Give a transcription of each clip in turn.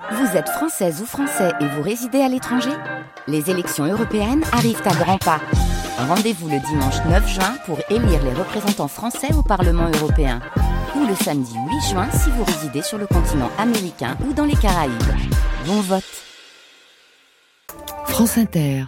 Vous êtes française ou français et vous résidez à l'étranger ? Les élections européennes arrivent à grands pas. Rendez-vous le dimanche 9 juin pour élire les représentants français au Parlement européen. Ou le samedi 8 juin si vous résidez sur le continent américain ou dans les Caraïbes. Bon vote. France Inter.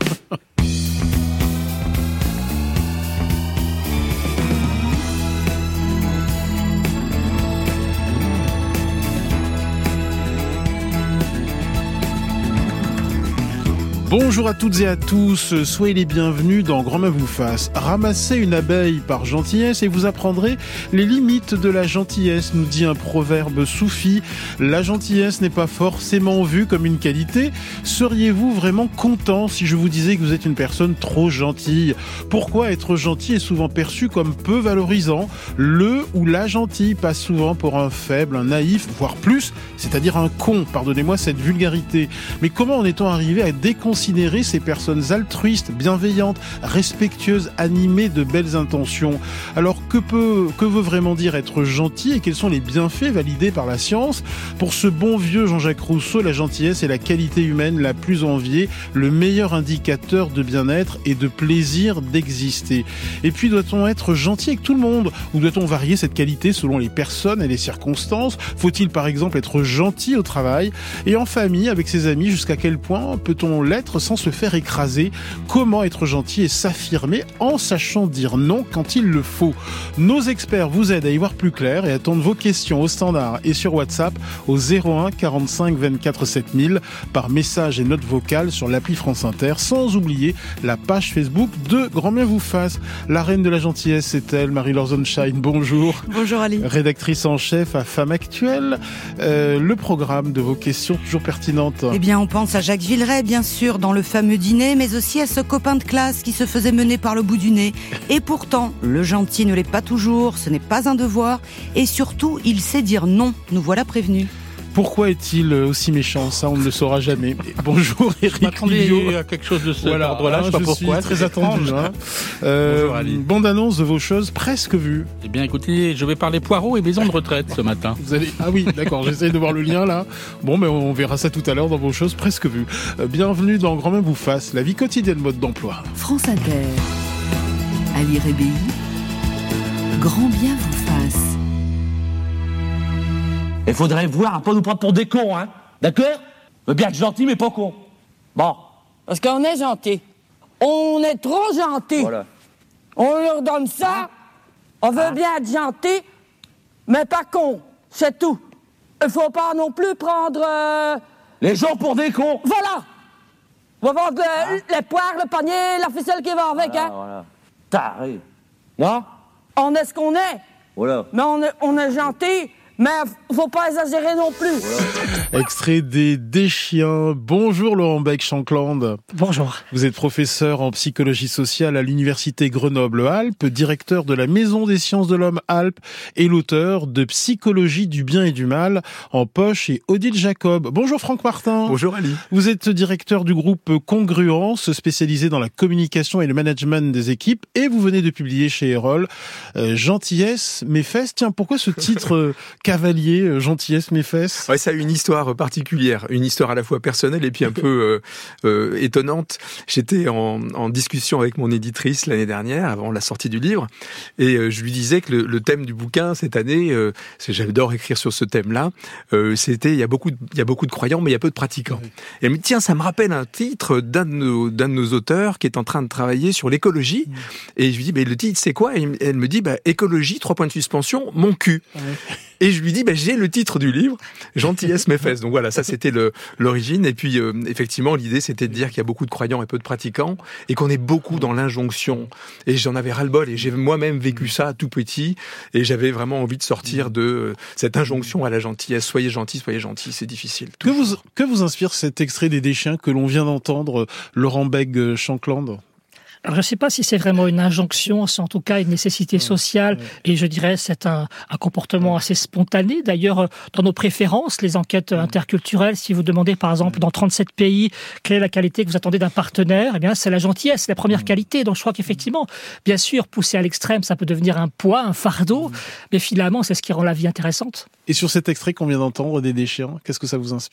Bonjour à toutes et à tous, soyez les bienvenus dans Grand-Main vous fasse. Ramassez une abeille par gentillesse et vous apprendrez les limites de la gentillesse, nous dit un proverbe soufi. La gentillesse n'est pas forcément vue comme une qualité. Seriez-vous vraiment content si je vous disais que vous êtes une personne trop gentille ? Pourquoi être gentil est souvent perçu comme peu valorisant ? Le ou la gentille passe souvent pour un faible, un naïf, voire plus, c'est-à-dire un con, pardonnez-moi cette vulgarité. Mais comment en est-on arrivé à déconsidérer ces personnes altruistes, bienveillantes, respectueuses, animées de belles intentions? Alors que veut vraiment dire être gentil et quels sont les bienfaits validés par la science? Pour ce bon vieux Jean-Jacques Rousseau, la gentillesse est la qualité humaine la plus enviée, le meilleur indicateur de bien-être et de plaisir d'exister. Et puis doit-on être gentil avec tout le monde? Ou doit-on varier cette qualité selon les personnes et les circonstances? Faut-il par exemple être gentil au travail et en famille avec ses amis? Jusqu'à quel point peut-on l'être sans se faire écraser? Comment être gentil et s'affirmer en sachant dire non quand il le faut? Nos experts vous aident à y voir plus clair et attendent vos questions au standard et sur WhatsApp au 01 45 24 7000 par message et note vocale sur l'appli France Inter, sans oublier la page Facebook de Grand-Bien vous fasse. La reine de la gentillesse, c'est elle, Marie-Laure Sonnenschein. Bonjour. Bonjour Ali. Rédactrice en chef à Femme Actuelle. Le programme de vos questions toujours pertinentes. Eh bien, on pense à Jacques Villeray, bien sûr, dans le fameux dîner, mais aussi à ce copain de classe qui se faisait mener par le bout du nez. Et pourtant, le gentil ne l'est pas toujours, ce n'est pas un devoir, et surtout, il sait dire non. Nous voilà prévenus. Pourquoi est-il aussi méchant? Ça, on ne le saura jamais. Bonjour Eric Liviot. À quelque chose de cet ordre-là, je sais pas pourquoi. Suis très attendu. Bonjour Ali. Bande-annonce de vos choses presque vues. Eh bien, écoutez, je vais parler poireaux et maison de retraite ce matin. Ah oui, d'accord, j'essaie de voir le lien là. Bon, mais on verra ça tout à l'heure dans vos choses presque vues. Bienvenue dans Grand-Main vous fasse, la vie quotidienne mode d'emploi. France Inter. Ali Rébéi. Grand bien vous fasse. Il faudrait voir à pas nous prendre pour des cons, hein. D'accord? Bien être gentil, mais pas con. Bon. Parce qu'on est gentil. On est trop gentil. Voilà. On leur donne ça. On veut bien être gentil, mais pas con. C'est tout. Il faut pas non plus prendre... Les gens pour des cons. Voilà. On va vendre les poires, le panier, la ficelle qui va avec, voilà, hein. Voilà. Taré. Non? On est ce qu'on est. Voilà. Mais on est gentil. Mais faut pas exagérer non plus. Extrait des Chiens. Bonjour Laurent Beck-Shankland. Bonjour. Vous êtes professeur en psychologie sociale à l'université Grenoble-Alpes, directeur de la Maison des sciences de l'homme Alpes et l'auteur de Psychologie du bien et du mal en poche chez Odile Jacob. Bonjour Franck Martin. Bonjour Ali. Vous êtes directeur du groupe Congruence, spécialisé dans la communication et le management des équipes, et vous venez de publier chez Erol Gentillesse, mes fesses. Tiens, pourquoi ce titre cavalier, gentillesse, mes fesses? Ouais, ça a une histoire particulière, une histoire à la fois personnelle et puis un peu étonnante. J'étais en discussion avec mon éditrice l'année dernière, avant la sortie du livre, et je lui disais que le thème du bouquin cette année, j'adore écrire sur ce thème-là, c'était il y a beaucoup de croyants, mais il y a peu de pratiquants. Et elle me dit, tiens, ça me rappelle un titre d'un de nos auteurs qui est en train de travailler sur l'écologie. Et je lui dis, mais le titre c'est quoi? Et elle me dit, écologie, 3 points de suspension, mon cul. Et je lui dis, j'ai le titre du livre, Gentillesse mes fesses. Donc voilà, ça c'était l'origine. Et puis effectivement, l'idée c'était de dire qu'il y a beaucoup de croyants et peu de pratiquants, et qu'on est beaucoup dans l'injonction. Et j'en avais ras-le-bol, et j'ai moi-même vécu ça tout petit, et j'avais vraiment envie de sortir de cette injonction à la gentillesse. Soyez gentil, c'est difficile. Que vous inspire cet extrait des Chiens que l'on vient d'entendre, Laurent Beck-Shankland? Alors, je ne sais pas si c'est vraiment une injonction, c'est en tout cas une nécessité sociale, et je dirais c'est un comportement assez spontané. D'ailleurs, dans nos préférences, les enquêtes interculturelles, si vous demandez par exemple dans 37 pays quelle est la qualité que vous attendez d'un partenaire, eh bien c'est la gentillesse, c'est la première qualité. Donc je crois qu'effectivement, bien sûr, poussé à l'extrême, ça peut devenir un poids, un fardeau, mais finalement c'est ce qui rend la vie intéressante. Et sur cet extrait qu'on vient d'entendre des déchirants, qu'est-ce que ça vous inspire ?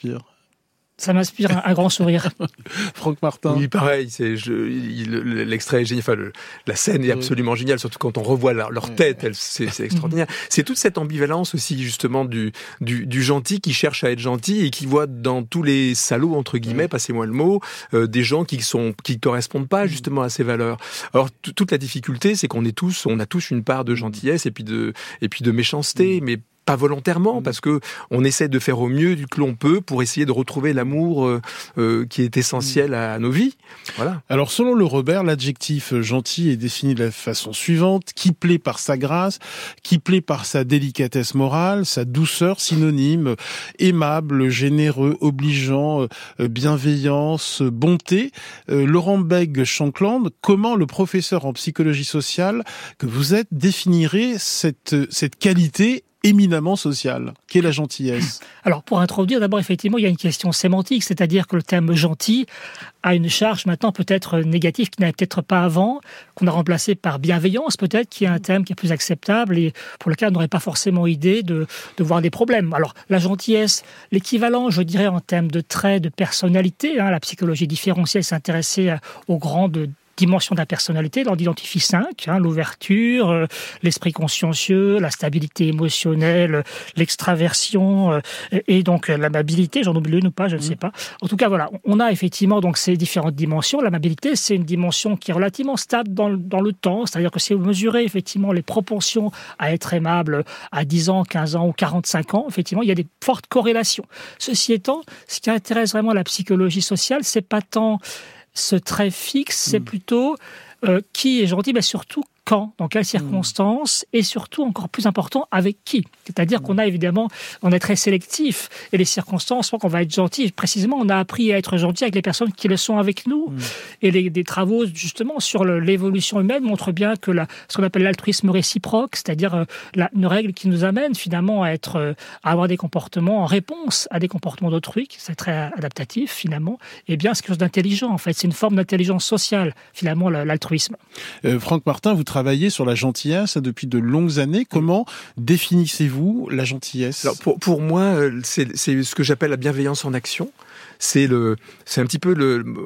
Ça m'inspire un grand sourire. Franck Martin. Oui, pareil. L'extrait est génial. Enfin, la scène est absolument géniale, surtout quand on revoit leur tête. C'est extraordinaire. C'est toute cette ambivalence aussi, justement, du gentil qui cherche à être gentil et qui voit dans tous les salauds, entre guillemets, passez-moi le mot, des gens qui correspondent pas justement à ces valeurs. Alors, toute la difficulté, c'est qu'on a tous une part de gentillesse et puis de méchanceté, mais pas volontairement, parce que on essaie de faire au mieux que l'on peut pour essayer de retrouver l'amour qui est essentiel à nos vies. Voilà. Alors, selon le Robert, l'adjectif gentil est défini de la façon suivante: qui plaît par sa grâce, qui plaît par sa délicatesse morale, sa douceur, synonyme aimable, généreux, obligeant, bienveillance, bonté. Laurent Bègue-Shankland, comment le professeur en psychologie sociale que vous êtes définirait cette qualité éminemment sociale, qu'est la gentillesse? Alors, pour introduire, d'abord, effectivement, il y a une question sémantique, c'est-à-dire que le terme gentil a une charge maintenant peut-être négative qui n'avait peut-être pas avant, qu'on a remplacé par bienveillance, peut-être, qui est un terme qui est plus acceptable et pour lequel on n'aurait pas forcément idée de voir des problèmes. Alors, la gentillesse, l'équivalent, je dirais, en termes de traits de personnalité, la psychologie différentielle s'intéressait aux grandes dimensions de la personnalité, on en identifie 5, l'ouverture, l'esprit consciencieux, la stabilité émotionnelle, l'extraversion et donc l'amabilité, j'en oublie une ou pas, je ne sais pas. En tout cas, voilà, on a effectivement donc ces différentes dimensions. L'amabilité, c'est une dimension qui est relativement stable dans le temps, c'est-à-dire que si vous mesurez effectivement les propensions à être aimable à 10 ans, 15 ans ou 45 ans, effectivement, il y a des fortes corrélations. Ceci étant, ce qui intéresse vraiment la psychologie sociale, c'est pas tant ce trait fixe, c'est plutôt qui est gentil, mais surtout quand, dans quelles circonstances, et surtout, encore plus important, avec qui. C'est-à-dire qu'on a évidemment, on est très sélectif, et les circonstances font qu'on va être gentil. Précisément, on a appris à être gentil avec les personnes qui le sont avec nous. Et des travaux, justement, sur l'évolution humaine montrent bien que ce qu'on appelle l'altruisme réciproque, c'est-à-dire une règle qui nous amène finalement à avoir des comportements en réponse à des comportements d'autrui, c'est très adaptatif finalement, et bien c'est quelque chose d'intelligent en fait, c'est une forme d'intelligence sociale finalement l'altruisme. Franck Martin, vous travaillez sur la gentillesse depuis de longues années. Comment définissez-vous la gentillesse? Alors pour moi, c'est ce que j'appelle la bienveillance en action. C'est un petit peu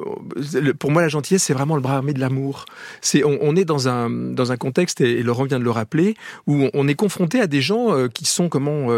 pour moi la gentillesse, c'est vraiment le bras armé de l'amour. On est dans un contexte, et Laurent vient de le rappeler, où on est confronté à des gens qui sont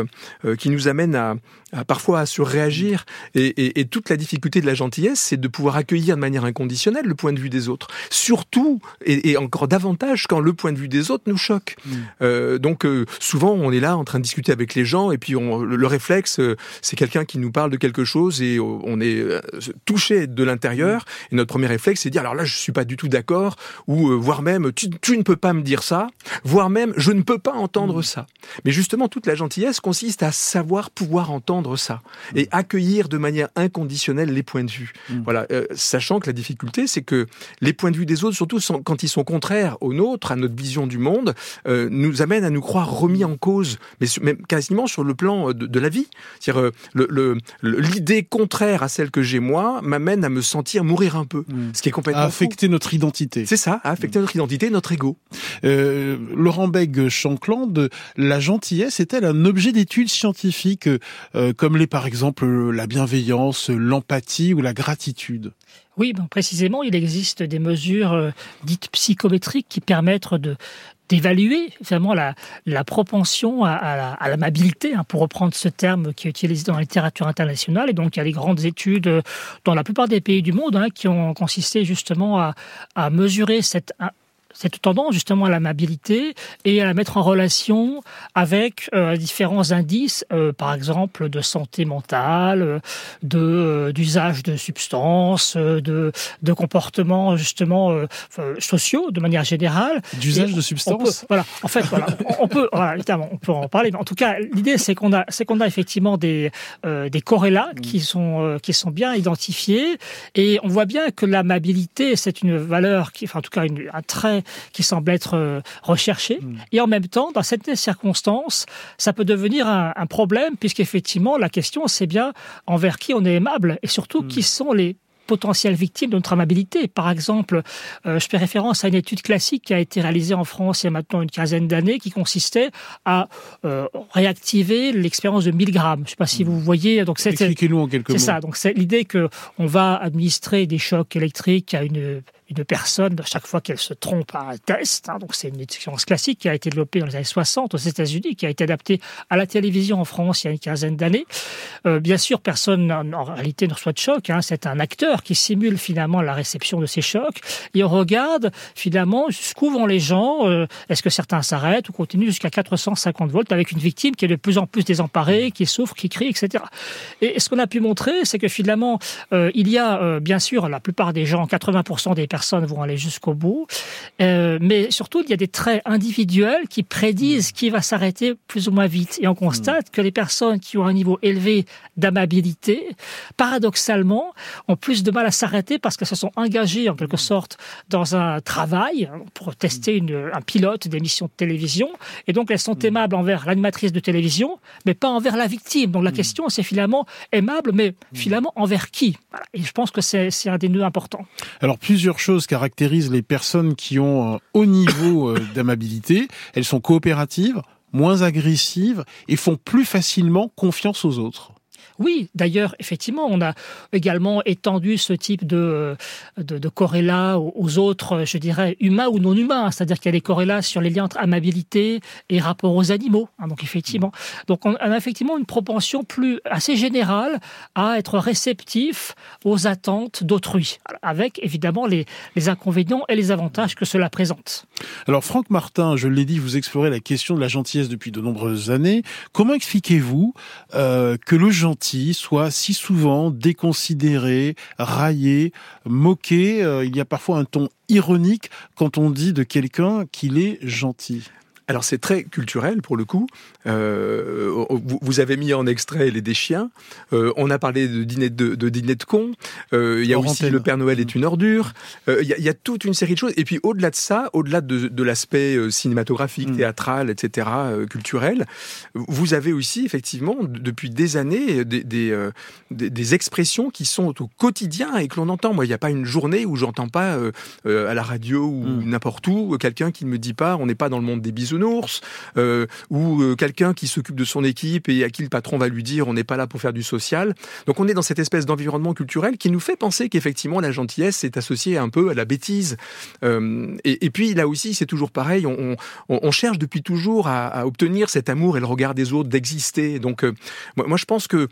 qui nous amènent à parfois à surréagir, et toute la difficulté de la gentillesse, c'est de pouvoir accueillir de manière inconditionnelle le point de vue des autres. Surtout, et encore davantage quand le point de vue des autres nous choque. Donc souvent on est là en train de discuter avec les gens, et puis le réflexe, c'est quelqu'un qui nous parle de quelque chose, et on est touché de l'intérieur, et notre premier réflexe c'est de dire alors là je suis pas du tout d'accord, ou voire même tu ne peux pas me dire ça, voire même je ne peux pas entendre ça. Mais justement toute la gentillesse consiste à savoir pouvoir entendre ça et accueillir de manière inconditionnelle les points de vue. Voilà, sachant que la difficulté c'est que les points de vue des autres, surtout quand ils sont contraires aux nôtres, à notre vision du monde, nous amènent à nous croire remis en cause, mais même quasiment sur le plan de la vie. C'est-à-dire l'idée contraire à celle que j'ai moi m'amène à me sentir mourir un peu, ce qui est complètement à affecter notre identité. C'est ça, à affecter notre identité, notre ego. Laurent Bègue-Shankland, la gentillesse est-elle un objet d'étude scientifique comme l'est par exemple la bienveillance, l'empathie ou la gratitude? Oui, précisément, il existe des mesures dites psychométriques qui permettent d'évaluer finalement la propension à l'amabilité, pour reprendre ce terme qui est utilisé dans la littérature internationale. Et donc, il y a des grandes études dans la plupart des pays du monde qui ont consisté justement à mesurer cette tendance justement à l'amabilité et à la mettre en relation avec différents indices, par exemple de santé mentale, d'usage de substances, de comportements justement sociaux de manière générale. D'usage de substances. On peut en parler. Mais en tout cas, l'idée c'est qu'on a effectivement des corrélats qui sont bien identifiés, et on voit bien que l'amabilité c'est une valeur en tout cas un trait qui semble être recherché. Et en même temps, dans certaines circonstances, ça peut devenir un problème, puisqu'effectivement la question c'est bien envers qui on est aimable, et surtout qui sont les potentielles victimes de notre amabilité. Par exemple, je fais référence à une étude classique qui a été réalisée en France il y a maintenant une quinzaine d'années, qui consistait à réactiver l'expérience de Milgram. Je ne sais pas si vous voyez. Donc expliquez-nous en quelques mots. C'est ça. Donc c'est l'idée que on va administrer des chocs électriques à une personne chaque fois qu'elle se trompe à un test. Donc c'est une expérience classique qui a été développée dans les années 60 aux États-Unis, qui a été adaptée à la télévision en France il y a une quinzaine d'années. Bien sûr, personne en réalité ne reçoit de choc. C'est un acteur qui simule finalement la réception de ces chocs. Et on regarde finalement jusqu'où vont les gens. Est-ce que certains s'arrêtent ou continuent jusqu'à 450 volts avec une victime qui est de plus en plus désemparée, qui souffre, qui crie, etc. Et ce qu'on a pu montrer, c'est que finalement, il y a bien sûr la plupart des gens, 80% des personnes vont aller jusqu'au bout, mais surtout il y a des traits individuels qui prédisent qui va s'arrêter plus ou moins vite, et on constate que les personnes qui ont un niveau élevé d'amabilité, paradoxalement, ont plus de mal à s'arrêter parce qu'elles se sont engagées en quelque sorte dans un travail pour tester un pilote d'émission de télévision, et donc elles sont aimables envers l'animatrice de télévision, mais pas envers la victime. Donc la question c'est finalement aimable, mais finalement envers qui? Voilà. Et je pense que c'est un des nœuds importants. Alors plusieurs choses caractérisent les personnes qui ont un haut niveau d'amabilité. Elles sont coopératives, moins agressives et font plus facilement confiance aux autres. Oui, d'ailleurs, effectivement, on a également étendu ce type de corrélats aux autres, je dirais, humains ou non humains. C'est-à-dire qu'il y a des corrélats sur les liens entre amabilité et rapport aux animaux. Donc, effectivement. Donc, on a effectivement une propension assez générale à être réceptif aux attentes d'autrui, avec évidemment les inconvénients et les avantages que cela présente. Alors, Franck Martin, je l'ai dit, vous explorez la question de la gentillesse depuis de nombreuses années. Comment expliquez-vous que le gentil soit si souvent déconsidéré, raillé, moqué? Il y a parfois un ton ironique quand on dit de quelqu'un qu'il est gentil. Alors c'est très culturel pour le coup. Vous avez mis en extrait les des chiens. On a parlé de dîner de cons. Il y a aussi le Père Noël est une ordure. Il y a toute une série de choses. Et puis au-delà de ça, au-delà de l'aspect cinématographique, théâtral, etc., culturel, vous avez aussi effectivement depuis des années des expressions qui sont au quotidien et que l'on entend. Moi, il n'y a pas une journée où j'entends pas à la radio ou n'importe où quelqu'un qui ne me dit pas on n'est pas dans le monde des bisounours. Ou quelqu'un qui s'occupe de son équipe et à qui le patron va lui dire on n'est pas là pour faire du social. Donc on est dans cette espèce d'environnement culturel qui nous fait penser qu'effectivement la gentillesse est associée un peu à la bêtise. Et puis là aussi c'est toujours pareil, on cherche depuis toujours à obtenir cet amour et le regard des autres, d'exister. Donc moi je pense que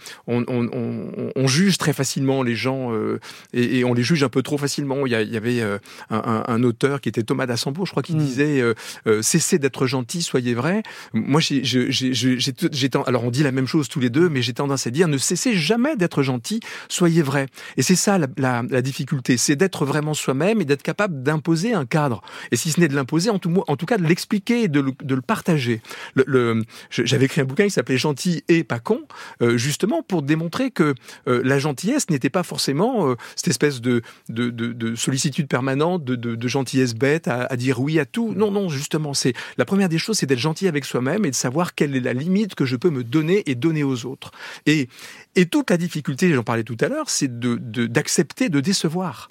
on juge très facilement les gens et on les juge un peu trop facilement. Il y avait un auteur qui était Thomas d'Assembourg, je crois, qui disait cessez d'être gentil, soyez vrai. Moi, alors on dit la même chose tous les deux, mais j'ai tendance à dire ne cessez jamais d'être gentil, soyez vrai. Et c'est ça la difficulté, c'est d'être vraiment soi-même et d'être capable d'imposer un cadre. Et si ce n'est de l'imposer, en tout cas de l'expliquer et de le partager. J'avais écrit un bouquin qui s'appelait Gentil et pas con, justement pour démontrer que la gentillesse n'était pas forcément cette espèce de sollicitude permanente, de gentillesse bête à dire oui à tout. Non, justement, c'est la première des choses, c'est d'être gentil avec soi-même et de savoir quelle est la limite que je peux me donner et donner aux autres. Et toute la difficulté, j'en parlais tout à l'heure, c'est d'accepter de décevoir.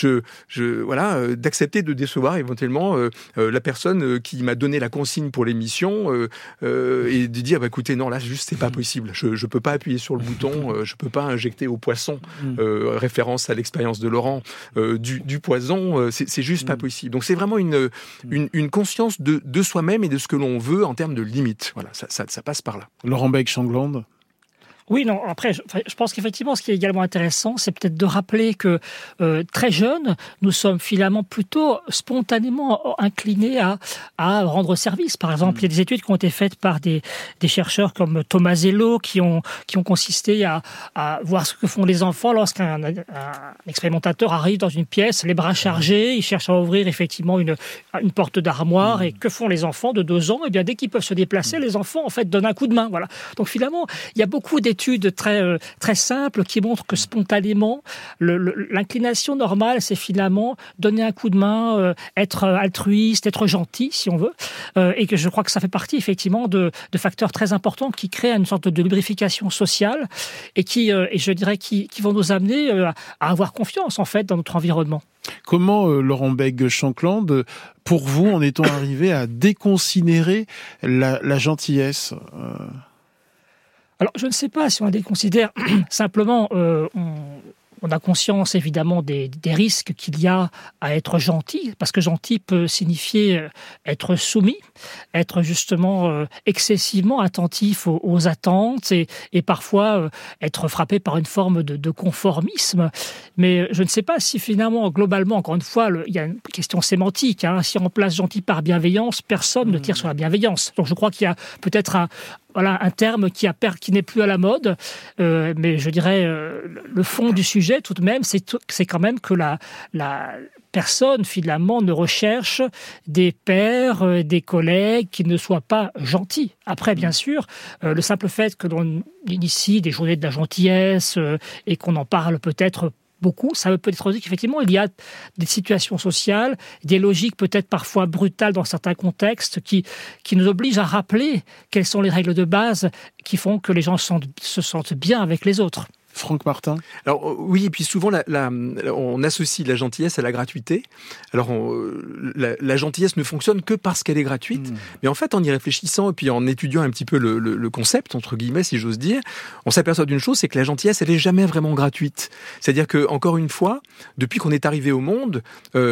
D'accepter de décevoir éventuellement la personne qui m'a donné la consigne pour l'émission et de dire écoutez, non, là juste c'est pas possible. Je peux pas appuyer sur le bouton, je peux pas injecter au poisson, référence à l'expérience de Laurent, du poison, c'est juste pas possible. Donc c'est vraiment une conscience de soi-même et de ce que l'on veut en termes de limites. Voilà, ça passe par là. Laurent Beck-Changland. Oui, non, après, je pense qu'effectivement, ce qui est également intéressant, c'est peut-être de rappeler que très jeunes, nous sommes finalement plutôt spontanément inclinés à rendre service. Par exemple, il y a des études qui ont été faites par des chercheurs comme Tomasello qui ont consisté à voir ce que font les enfants lorsqu'un expérimentateur arrive dans une pièce, les bras chargés, il cherche à ouvrir effectivement une porte d'armoire. Et que font les enfants de 2 ans ? Eh bien, dès qu'ils peuvent se déplacer, les enfants, en fait, donnent un coup de main. Voilà. Donc finalement, il y a beaucoup d'études très simples qui montrent que spontanément, l'inclination normale, c'est finalement donner un coup de main, être altruiste, être gentil, si on veut, et que je crois que ça fait partie effectivement de facteurs très importants qui créent une sorte de lubrification sociale et et je dirais qui vont nous amener à avoir confiance en fait dans notre environnement. Comment, Laurent Bègue-Shankland, pour vous, en est-on arrivé à déconsidérer la gentillesse Alors, je ne sais pas si on la déconsidère. Simplement, on a conscience évidemment des risques qu'il y a à être gentil, parce que gentil peut signifier être soumis, être justement excessivement attentif aux attentes et parfois être frappé par une forme de conformisme. Mais je ne sais pas si finalement, globalement, encore une fois, il y a une question sémantique. Si on remplace gentil par bienveillance, personne ne tire sur la bienveillance. Donc je crois qu'il y a peut-être un terme qui n'est plus à la mode, mais je dirais le fond du sujet tout de même, c'est quand même que la personne finalement ne recherche des pairs, des collègues qui ne soient pas gentils. Après, bien sûr, le simple fait que l'on initie des journées de la gentillesse et qu'on en parle peut-être beaucoup, ça veut peut-être dire qu'effectivement, il y a des situations sociales, des logiques peut-être parfois brutales dans certains contextes qui nous obligent à rappeler quelles sont les règles de base qui font que les gens se sentent bien avec les autres. Franck Martin. Alors oui, et puis souvent on associe la gentillesse à la gratuité. Alors la gentillesse ne fonctionne que parce qu'elle est gratuite. Mais en fait, en y réfléchissant et puis en étudiant un petit peu le concept, entre guillemets, si j'ose dire, on s'aperçoit d'une chose, c'est que la gentillesse, elle est jamais vraiment gratuite. C'est-à-dire que, encore une fois, depuis qu'on est arrivé au monde,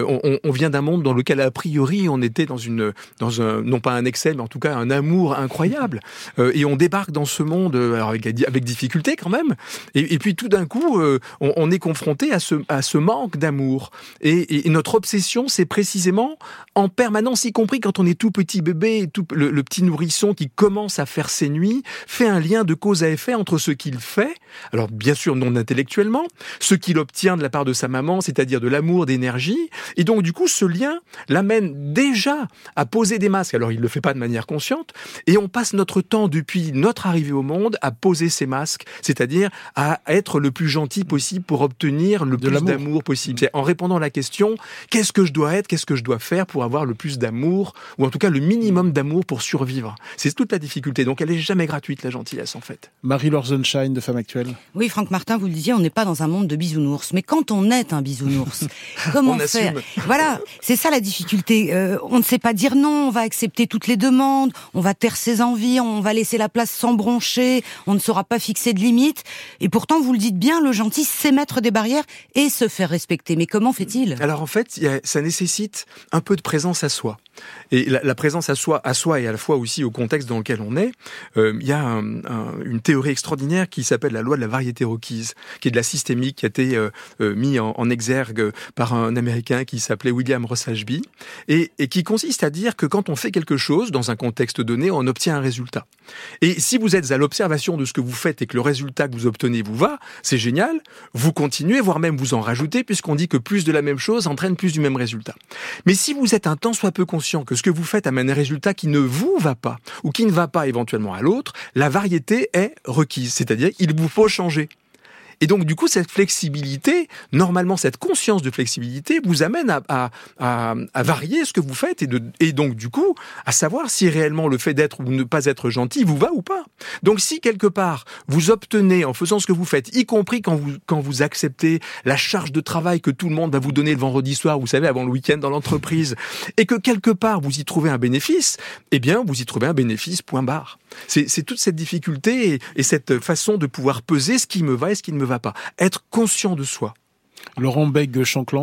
on vient d'un monde dans lequel a priori on était dans un non pas un excès, mais en tout cas un amour incroyable. Et on débarque dans ce monde alors avec difficulté quand même. Et puis tout d'un coup, on est confronté à ce manque d'amour. Et notre obsession, c'est précisément en permanence, y compris quand on est tout petit bébé, le petit nourrisson qui commence à faire ses nuits, fait un lien de cause à effet entre ce qu'il fait, alors bien sûr non intellectuellement, ce qu'il obtient de la part de sa maman, c'est-à-dire de l'amour, d'énergie. Et donc du coup, ce lien l'amène déjà à poser des masques. Alors il le fait pas de manière consciente. Et on passe notre temps depuis notre arrivée au monde à poser ces masques, c'est-à-dire à être le plus gentil possible pour obtenir le plus d'amour possible. C'est en répondant à la question, qu'est-ce que je dois être, qu'est-ce que je dois faire pour avoir le plus d'amour, ou en tout cas le minimum d'amour pour survivre. C'est toute la difficulté. Donc elle est jamais gratuite, la gentillesse, en fait. Marie-Laure Sunshine de Femme Actuelle. Oui, Franck Martin, vous le disiez, on n'est pas dans un monde de bisounours. Mais quand on est un bisounours, comment faire ? Voilà, c'est ça la difficulté. On ne sait pas dire non, on va accepter toutes les demandes, on va taire ses envies, on va laisser la place sans broncher, on ne saura pas fixer de limites. Et pourtant, vous le dites bien, le gentil sait mettre des barrières et se faire respecter. Mais comment fait-il ? Alors en fait, ça nécessite un peu de présence à soi. Et la présence à soi et à la fois aussi au contexte dans lequel on est, il y a une théorie extraordinaire qui s'appelle la loi de la variété requise, qui est de la systémique, qui a été mis en exergue par un Américain qui s'appelait William Ross Ashby, et qui consiste à dire que quand on fait quelque chose dans un contexte donné, on obtient un résultat. Et si vous êtes à l'observation de ce que vous faites et que le résultat que vous obtenez vous va, c'est génial, vous continuez, voire même vous en rajoutez, puisqu'on dit que plus de la même chose entraîne plus du même résultat. Mais si vous êtes un tant soit peu conscient que ce que vous faites amène un résultat qui ne vous va pas, ou qui ne va pas éventuellement à l'autre, la variété est requise, c'est-à-dire il vous faut changer. Et donc, du coup, cette flexibilité, normalement, cette conscience de flexibilité vous amène à varier ce que vous faites et donc, du coup, à savoir si réellement le fait d'être ou ne pas être gentil vous va ou pas. Donc, si quelque part, vous obtenez, en faisant ce que vous faites, y compris quand vous acceptez la charge de travail que tout le monde va vous donner le vendredi soir, vous savez, avant le week-end dans l'entreprise, et que quelque part, vous y trouvez un bénéfice, eh bien, vous y trouvez un bénéfice, point barre. C'est toute cette difficulté et cette façon de pouvoir peser ce qui me va et ce qui ne me va pas. Être conscient de soi. Laurent Bègue-Shankland.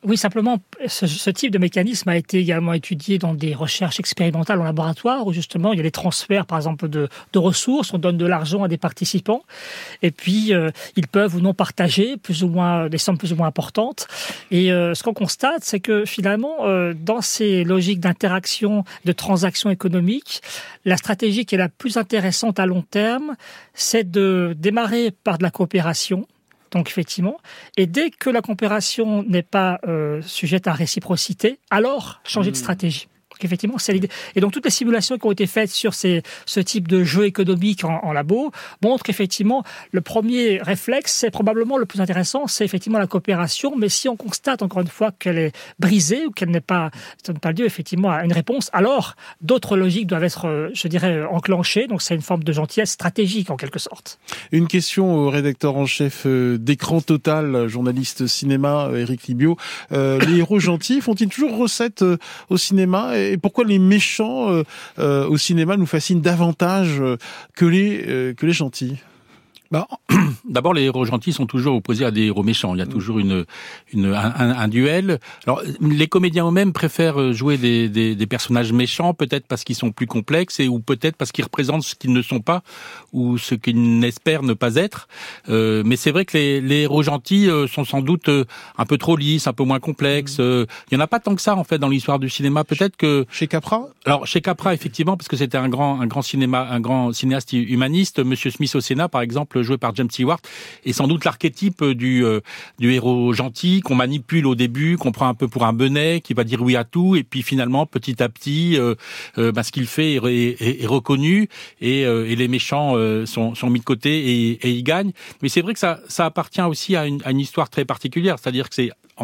Oui, simplement, ce type de mécanisme a été également étudié dans des recherches expérimentales en laboratoire où justement il y a des transferts, par exemple, de ressources. On donne de l'argent à des participants et puis ils peuvent ou non partager des sommes plus ou moins importantes. Et ce qu'on constate, c'est que finalement, dans ces logiques d'interaction, de transactions économiques, la stratégie qui est la plus intéressante à long terme, c'est de démarrer par de la coopération. Donc effectivement, et dès que la coopération n'est pas sujette à réciprocité, alors changer de stratégie. Donc effectivement, c'est l'idée. Et donc toutes les simulations qui ont été faites sur ce type de jeu économique en labo montrent qu'effectivement, le premier réflexe, c'est probablement le plus intéressant, c'est effectivement la coopération. Mais si on constate encore une fois qu'elle est brisée ou qu'elle n'est pas, ça ne donne pas lieu effectivement à une réponse, alors d'autres logiques doivent être, je dirais, enclenchées. Donc c'est une forme de gentillesse stratégique en quelque sorte. Une question au rédacteur en chef d'Écran Total, journaliste cinéma, Éric Libiot. Les héros gentils font-ils toujours recette au cinéma? Et pourquoi les méchants au cinéma nous fascinent davantage que les gentils? D'abord, les héros gentils sont toujours opposés à des héros méchants. Il y a toujours un duel. Alors, les comédiens eux-mêmes préfèrent jouer des personnages méchants, peut-être parce qu'ils sont plus complexes ou peut-être parce qu'ils représentent ce qu'ils ne sont pas ou ce qu'ils n'espèrent ne pas être. Mais c'est vrai que les héros gentils sont sans doute un peu trop lisses, un peu moins complexes. Il y en a pas tant que ça en fait dans l'histoire du cinéma. Peut-être que chez Capra. Alors chez Capra effectivement, parce que c'était un grand cinéaste humaniste. Monsieur Smith au Sénat, par exemple, joué par James Stewart, est sans doute l'archétype du héros gentil qu'on manipule au début, qu'on prend un peu pour un benet, qui va dire oui à tout, et puis finalement, petit à petit, ce qu'il fait est reconnu, et les méchants sont mis de côté et ils gagnent. Mais c'est vrai que ça appartient aussi à une histoire très particulière, c'est-à-dire que c'est en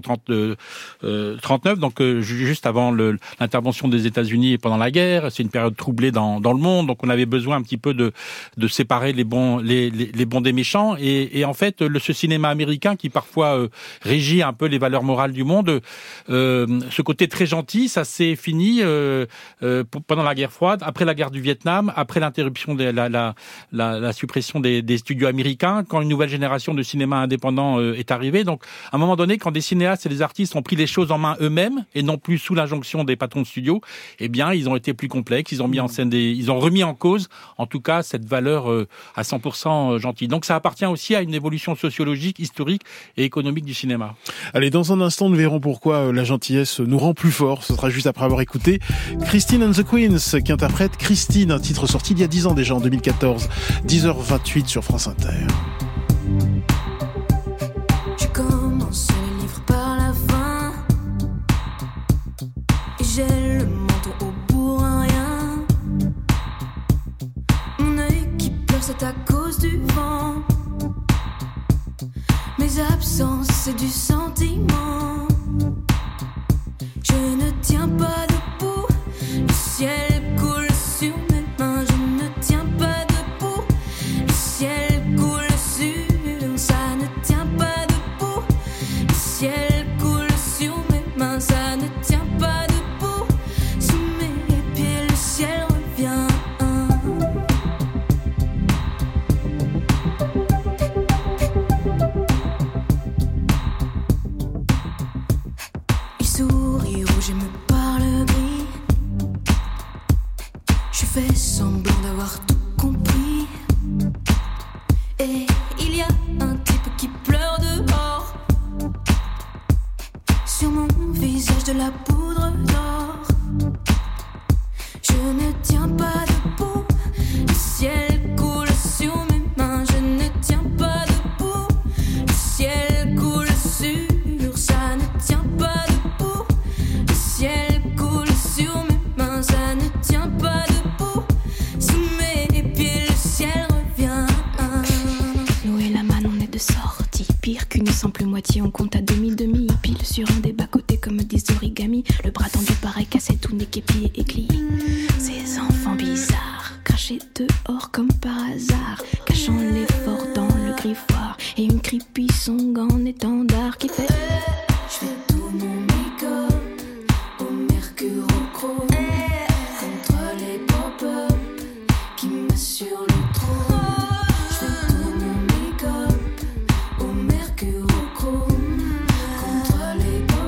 1939, donc juste avant l'intervention des États-Unis pendant la guerre. C'est une période troublée dans le monde, donc on avait besoin un petit peu de séparer les bons des méchants. Et en fait, ce cinéma américain qui parfois régit un peu les valeurs morales du monde, ce côté très gentil, ça s'est fini pendant la guerre froide, après la guerre du Vietnam, après l'interruption de la suppression des studios américains, quand une nouvelle génération de cinéma indépendant est arrivée. Donc, à un moment donné, quand des cinéastes et des artistes ont pris les choses en main eux-mêmes et non plus sous l'injonction des patrons de studio, eh bien, ils ont été plus complexes, ils ont mis en scène ils ont remis en cause, en tout cas, cette valeur à 100% gentille. Donc, ça appartient aussi à une évolution sociologique, historique et économique du cinéma. Allez, dans un instant, nous verrons pourquoi la gentillesse nous rend plus forts. Ce sera juste après avoir écouté Christine and the Queens, qui interprète Christine, un titre sorti il y a 10 ans déjà, en 2014. 10h28 sur France Inter. J'ai le menton au bout à rien. Mon œil qui pleure, c'est à cause du vent. Mes absences, c'est du sentiment. Je ne tiens pas debout. Le ciel coule sur mes mains. Je ne tiens pas debout. Le ciel coule sur. Ça ne tient pas debout. Le ciel coule sur mes mains. Ça ne tient pas debout. Fais semblant d'avoir tout compris. Et il y a un type qui pleure dehors. Sur mon visage de la poudre d'or. Je ne tiens pas debout. Le ciel coule sur mes mains. Je ne tiens pas debout. Le ciel coule sur. Ça ne tient pas debout. Le ciel coule sur mes mains. Ça ne tient pas debout. Pire qu'une simple moitié, on compte à demi-demi. Pile sur un des bas-côtés comme des origamis. Le bras tendu pareil cassé, tout n'est qu'épié et glis. Ces enfants bizarres, crachés dehors comme par hasard, cachant l'effort dans le griffoir. Et une creepy song en étendard qui fait je fais tout mon make-up au mercurochrome contre les pop-up qui m'assurent le trône. Je fais tout mon make-up au mercurochrome contre les pop-up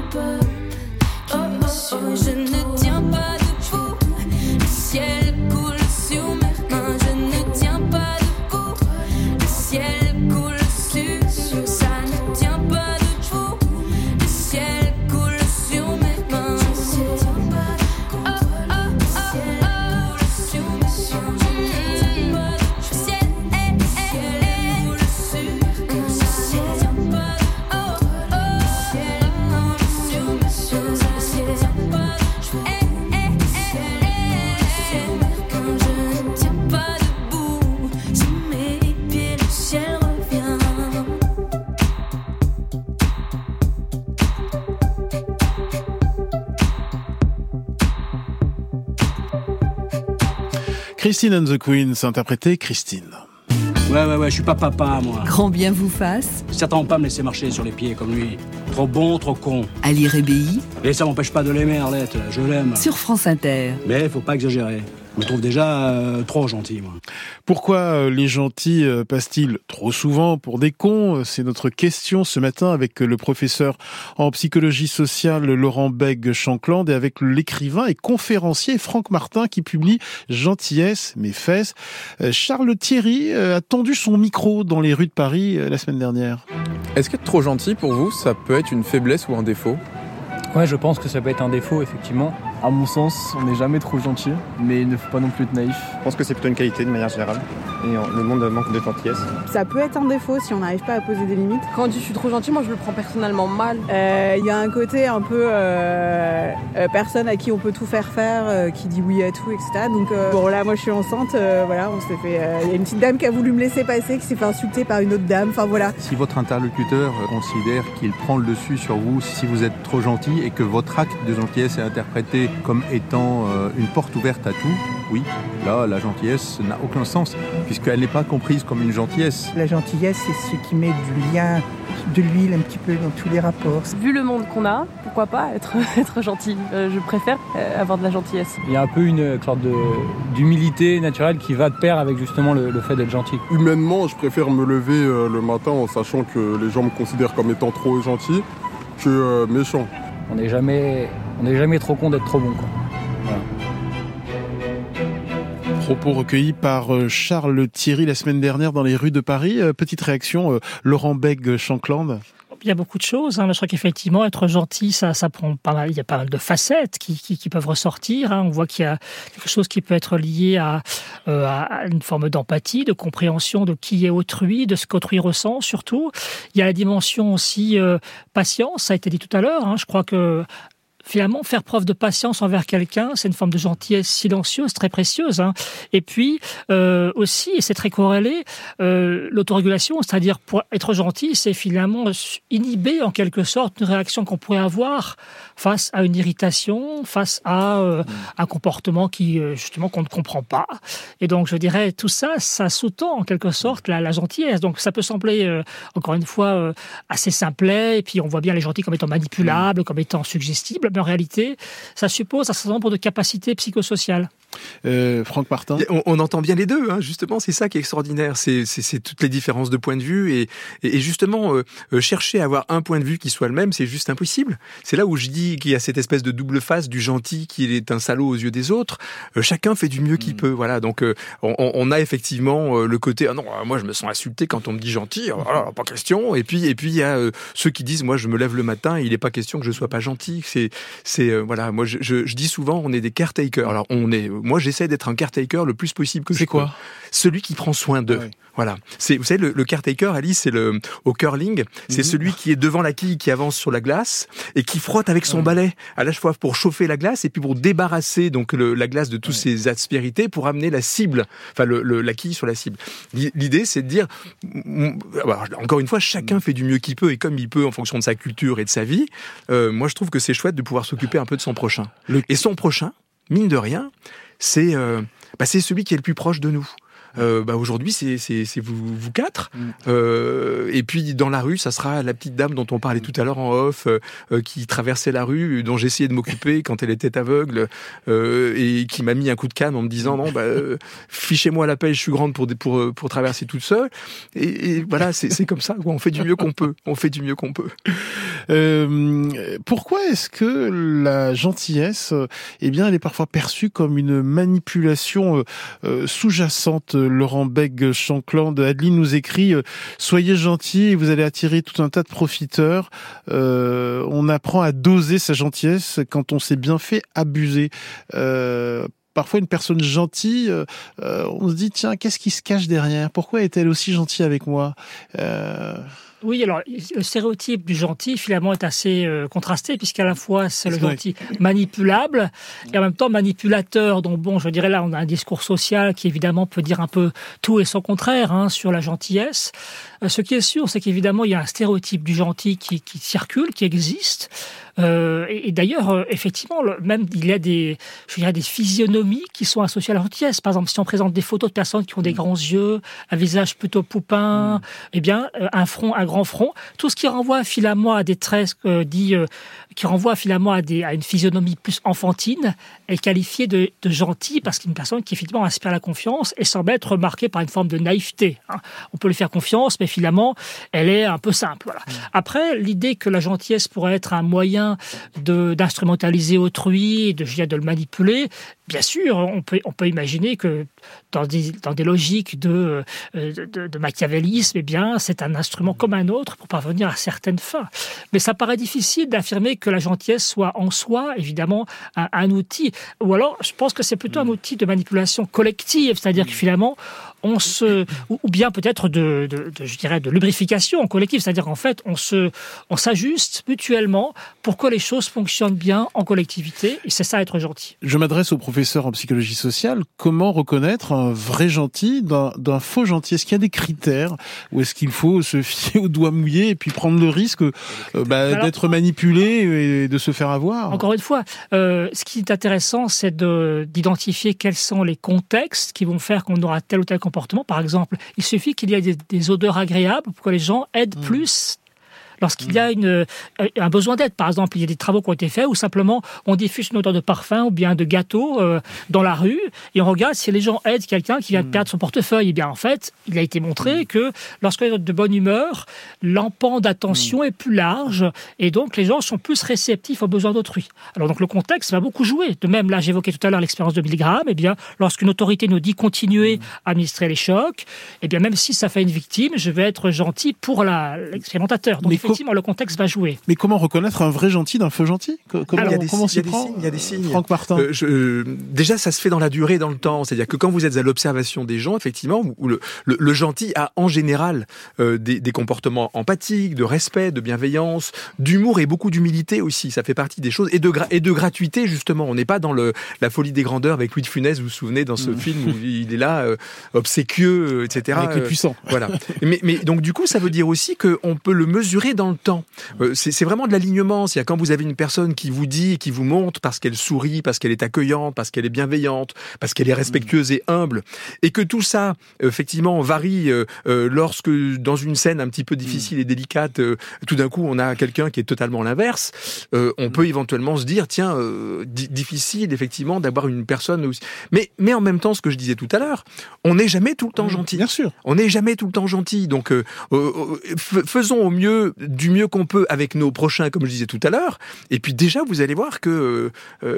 Christine and the Queens, interprétée Christine. Ouais, je suis pas papa, moi. Grand bien vous fasse. Certains vont pas me laisser marcher sur les pieds comme lui. Trop bon, trop con. Ali Rébéi. Et ça m'empêche pas de l'aimer, Arlette, je l'aime. Sur France Inter. Mais faut pas exagérer. Je me trouve déjà trop gentil, moi. Pourquoi les gentils passent-ils trop souvent pour des cons ? C'est notre question ce matin avec le professeur en psychologie sociale Laurent Bègue-Shankland et avec l'écrivain et conférencier Franck Martin qui publie Gentillesse, mes fesses. Charles Thierry a tendu son micro dans les rues de Paris la semaine dernière. Est-ce qu'être trop gentil pour vous, ça peut être une faiblesse ou un défaut ? Ouais, je pense que ça peut être un défaut, effectivement. À mon sens, on n'est jamais trop gentil, mais il ne faut pas non plus être naïf. Je pense que c'est plutôt une qualité de manière générale. Et le monde manque de gentillesse. Ça peut être un défaut si on n'arrive pas à poser des limites. Quand on dit je suis trop gentil, moi je le prends personnellement mal. Il y a un côté un peu personne à qui on peut tout faire qui dit oui à tout, etc. Donc bon là, moi je suis enceinte, voilà, on s'est fait. Il y a une petite dame qui a voulu me laisser passer, qui s'est fait insulter par une autre dame. Enfin voilà. Si votre interlocuteur considère qu'il prend le dessus sur vous, si vous êtes trop gentil et que votre acte de gentillesse est interprété comme étant une porte ouverte à tout, oui, là la gentillesse n'a aucun sens puisqu'elle n'est pas comprise comme une gentillesse. La gentillesse, c'est ce qui met du lien, de l'huile un petit peu dans tous les rapports. Vu le monde qu'on a, pourquoi pas être gentil. Je préfère avoir de la gentillesse. Il y a un peu une sorte d'humilité naturelle qui va de pair avec justement le fait d'être gentil. Humainement, je préfère me lever le matin en sachant que les gens me considèrent comme étant trop gentil que méchant. On n'est jamais trop con d'être trop bon, quoi. Voilà. Propos recueillis par Charles Thierry la semaine dernière dans les rues de Paris. Petite réaction, Laurent Bègue-Shankland. Il y a beaucoup de choses. Je crois qu'effectivement, être gentil, ça prend pas mal. Il y a pas mal de facettes qui peuvent ressortir. On voit qu'il y a quelque chose qui peut être lié à une forme d'empathie, de compréhension de qui est autrui, de ce qu'autrui ressent surtout. Il y a la dimension aussi patience. Ça a été dit tout à l'heure. Je crois que finalement, faire preuve de patience envers quelqu'un, c'est une forme de gentillesse silencieuse, très précieuse. Et puis, aussi, et c'est très corrélé, l'autorégulation, c'est-à-dire pour être gentil, c'est finalement inhiber en quelque sorte une réaction qu'on pourrait avoir face à une irritation, face à un comportement qui, justement, qu'on ne comprend pas. Et donc, je dirais, tout ça, ça sous-tend en quelque sorte la gentillesse. Donc, ça peut sembler, encore une fois, assez simplet, et puis on voit bien les gentils comme étant manipulables, comme étant suggestibles. Mais en réalité, ça suppose un certain nombre de capacités psychosociales. Franck Martin. On entend bien les deux, justement, c'est ça qui est extraordinaire, c'est toutes les différences de point de vue et justement chercher à avoir un point de vue qui soit le même, c'est juste impossible. C'est là où je dis qu'il y a cette espèce de double face du gentil qui est un salaud aux yeux des autres. Chacun fait du mieux qu'il peut, voilà. Donc on a effectivement le côté non, moi je me sens insulté quand on me dit gentil, voilà, pas question. Et puis il y a ceux qui disent moi je me lève le matin, et il n'est pas question que je sois pas gentil. Voilà, moi je dis souvent on est des caretakers. Alors moi, j'essaie d'être un caretaker le plus possible que je peux. C'est quoi ? Celui qui prend soin d'eux. Ouais. Voilà. Vous savez, le caretaker, Alice, c'est au curling, c'est celui qui est devant la quille, qui avance sur la glace et qui frotte avec son balai à la fois pour chauffer la glace et puis pour débarrasser donc la glace de toutes ses aspérités pour amener la cible, enfin la quille sur la cible. L'idée, c'est de dire, encore une fois, chacun fait du mieux qu'il peut et comme il peut en fonction de sa culture et de sa vie. Moi, je trouve que c'est chouette de pouvoir s'occuper un peu de son prochain. Et son prochain, mine de rien, c'est celui qui est le plus proche de nous. Aujourd'hui, c'est vous quatre. Et puis, dans la rue, ça sera la petite dame dont on parlait tout à l'heure en off, qui traversait la rue, dont j'ai essayé de m'occuper quand elle était aveugle, et qui m'a mis un coup de canne en me disant non, fichez-moi la paix, je suis grande pour traverser toute seule. Et voilà, c'est comme ça, quoi. On fait du mieux qu'on peut. Pourquoi est-ce que la gentillesse, elle est parfois perçue comme une manipulation sous-jacente? Laurent Bègue-Shankland, Adeline nous écrit « Soyez gentils et vous allez attirer tout un tas de profiteurs. On apprend à doser sa gentillesse quand on s'est bien fait abuser. » Parfois, une personne gentille, on se dit « Tiens, qu'est-ce qui se cache derrière ? Pourquoi est-elle aussi gentille avec moi ?» Oui, alors le stéréotype du gentil finalement est assez contrasté puisqu'à la fois c'est le gentil manipulable et en même temps manipulateur. Donc bon, je dirais là on a un discours social qui évidemment peut dire un peu tout et son contraire sur la gentillesse. Ce qui est sûr, c'est qu'évidemment il y a un stéréotype du gentil qui circule, qui existe. Et d'ailleurs, effectivement, même il y a des physionomies qui sont associées à la gentillesse. Par exemple, si on présente des photos de personnes qui ont des grands yeux, un visage plutôt poupin, eh bien, un grand front, tout ce qui renvoie finalement à des traits qui renvoie finalement à une physionomie plus enfantine est qualifié de gentil parce qu'une personne qui effectivement inspire la confiance et semble être marquée par une forme de naïveté. On peut lui faire confiance, mais finalement, elle est un peu simple. Voilà. Après, l'idée que la gentillesse pourrait être un moyen d'instrumentaliser autrui, de le manipuler, bien sûr, on peut imaginer que dans des logiques de machiavélisme, eh bien, c'est un instrument comme un autre pour parvenir à certaines fins. Mais ça paraît difficile d'affirmer que la gentillesse soit en soi, évidemment, un outil. Ou alors, je pense que c'est plutôt un outil de manipulation collective, c'est-à-dire que finalement, ou bien peut-être de lubrification collective, c'est-à-dire qu'en fait, on s'ajuste mutuellement pour que les choses fonctionnent bien en collectivité, et c'est ça être gentil. Je m'adresse au professeur en psychologie sociale. Comment reconnaître un vrai gentil d'un faux gentil? Est-ce qu'il y a des critères ou est-ce qu'il faut se fier au doigt mouillé et puis prendre le risque d'être manipulé et de se faire avoir? Encore une fois, ce qui est intéressant, c'est d'identifier quels sont les contextes qui vont faire qu'on aura tel ou tel comportement. Par exemple, il suffit qu'il y ait des odeurs agréables pour que les gens aident plus. Lorsqu'il y a un besoin d'aide, par exemple, il y a des travaux qui ont été faits où simplement on diffuse une odeur de parfum ou bien de gâteau dans la rue et on regarde si les gens aident quelqu'un qui vient de perdre son portefeuille. Et bien en fait, il a été montré que lorsqu'on est de bonne humeur, l'empan d'attention est plus large et donc les gens sont plus réceptifs aux besoins d'autrui. Alors donc le contexte va beaucoup jouer. De même, là j'évoquais tout à l'heure l'expérience de Billy Graham, et bien lorsqu'une autorité nous dit continuer à administrer les chocs, et bien même si ça fait une victime, je vais être gentil pour l'expérimentateur. Donc effectivement, le contexte va jouer. Mais comment reconnaître un vrai gentil d'un faux gentil? Il y a des signes. Franck Martin. Déjà, ça se fait dans la durée, dans le temps. C'est-à-dire que quand vous êtes à l'observation des gens, effectivement, le gentil a en général des comportements empathiques, de respect, de bienveillance, d'humour et beaucoup d'humilité aussi. Ça fait partie des choses. Et de gratuité, justement. On n'est pas dans la folie des grandeurs avec Louis de Funès, vous vous souvenez, dans ce film où il est là, obséquieux, etc. Avec les puissants. Voilà. Mais donc, du coup, ça veut dire aussi qu'on peut le mesurer dans le temps. C'est vraiment de l'alignement. C'est-à-dire quand vous avez une personne qui vous dit, qui vous montre parce qu'elle sourit, parce qu'elle est accueillante, parce qu'elle est bienveillante, parce qu'elle est respectueuse et humble, et que tout ça, effectivement, varie lorsque, dans une scène un petit peu difficile et délicate, tout d'un coup, on a quelqu'un qui est totalement l'inverse, on peut éventuellement se dire, tiens, difficile, effectivement, d'avoir une personne aussi. Mais en même temps, ce que je disais tout à l'heure, on n'est jamais tout le temps gentil. Bien sûr. On n'est jamais tout le temps gentil. Donc, faisons au mieux, du mieux qu'on peut avec nos prochains, comme je disais tout à l'heure. Et puis déjà, vous allez voir que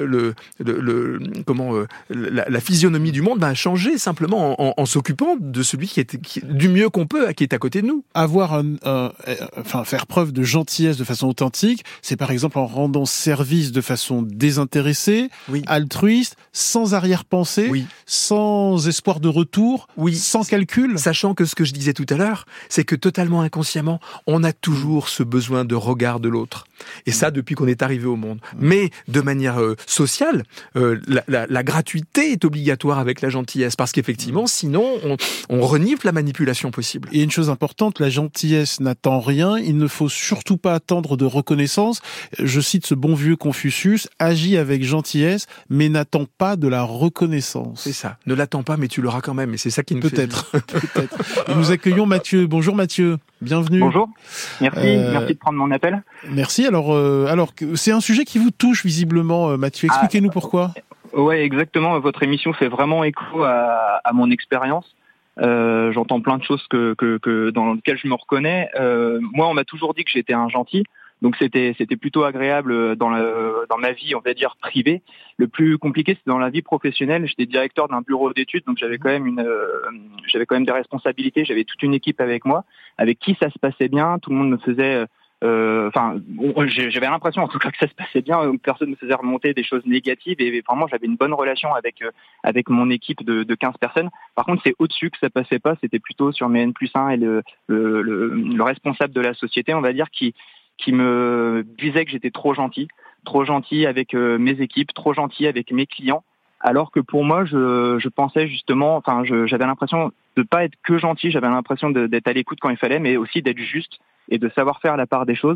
la physionomie du monde va changer simplement en s'occupant de celui qui est du mieux qu'on peut, qui est à côté de nous. Faire preuve de gentillesse de façon authentique, c'est par exemple en rendant service de façon désintéressée, altruiste, sans arrière-pensée, sans espoir de retour, sans calcul. Sachant que ce que je disais tout à l'heure, c'est que totalement inconsciemment, on a toujours ce besoin de regard de l'autre. Et ça, depuis qu'on est arrivé au monde. Mais de manière sociale, la gratuité est obligatoire avec la gentillesse, parce qu'effectivement, sinon, on renifle la manipulation possible. Et une chose importante, la gentillesse n'attend rien, il ne faut surtout pas attendre de reconnaissance. Je cite ce bon vieux Confucius, agis avec gentillesse, mais n'attends pas de la reconnaissance. C'est ça, ne l'attends pas, mais tu l'auras quand même, et c'est ça qui nous fait... Peut-être. Et nous accueillons Mathieu. Bonjour Mathieu, bienvenue. Bonjour, merci de prendre mon appel. Merci, alors c'est un sujet qui vous touche visiblement, Mathieu, expliquez-nous pourquoi. Ouais, exactement, votre émission fait vraiment écho à mon expérience. J'entends plein de choses que dans lesquelles je me reconnais. Moi, on m'a toujours dit que j'étais un gentil, donc c'était plutôt agréable dans ma vie, on va dire, privée. Le plus compliqué, c'est dans la vie professionnelle. J'étais directeur d'un bureau d'études, donc j'avais quand même des responsabilités. J'avais toute une équipe avec moi, avec qui ça se passait bien. Tout le monde me faisait... j'avais l'impression en tout cas que ça se passait bien, personne ne me faisait remonter des choses négatives et vraiment j'avais une bonne relation avec mon équipe de 15 personnes. Par contre, c'est au-dessus que ça passait pas, c'était plutôt sur mes N+1 et le responsable de la société, on va dire, qui me disait que j'étais trop gentil avec mes équipes, trop gentil avec mes clients. Alors que pour moi, je pensais justement, j'avais l'impression de pas être que gentil, j'avais l'impression d'être à l'écoute quand il fallait, mais aussi d'être juste et de savoir faire la part des choses.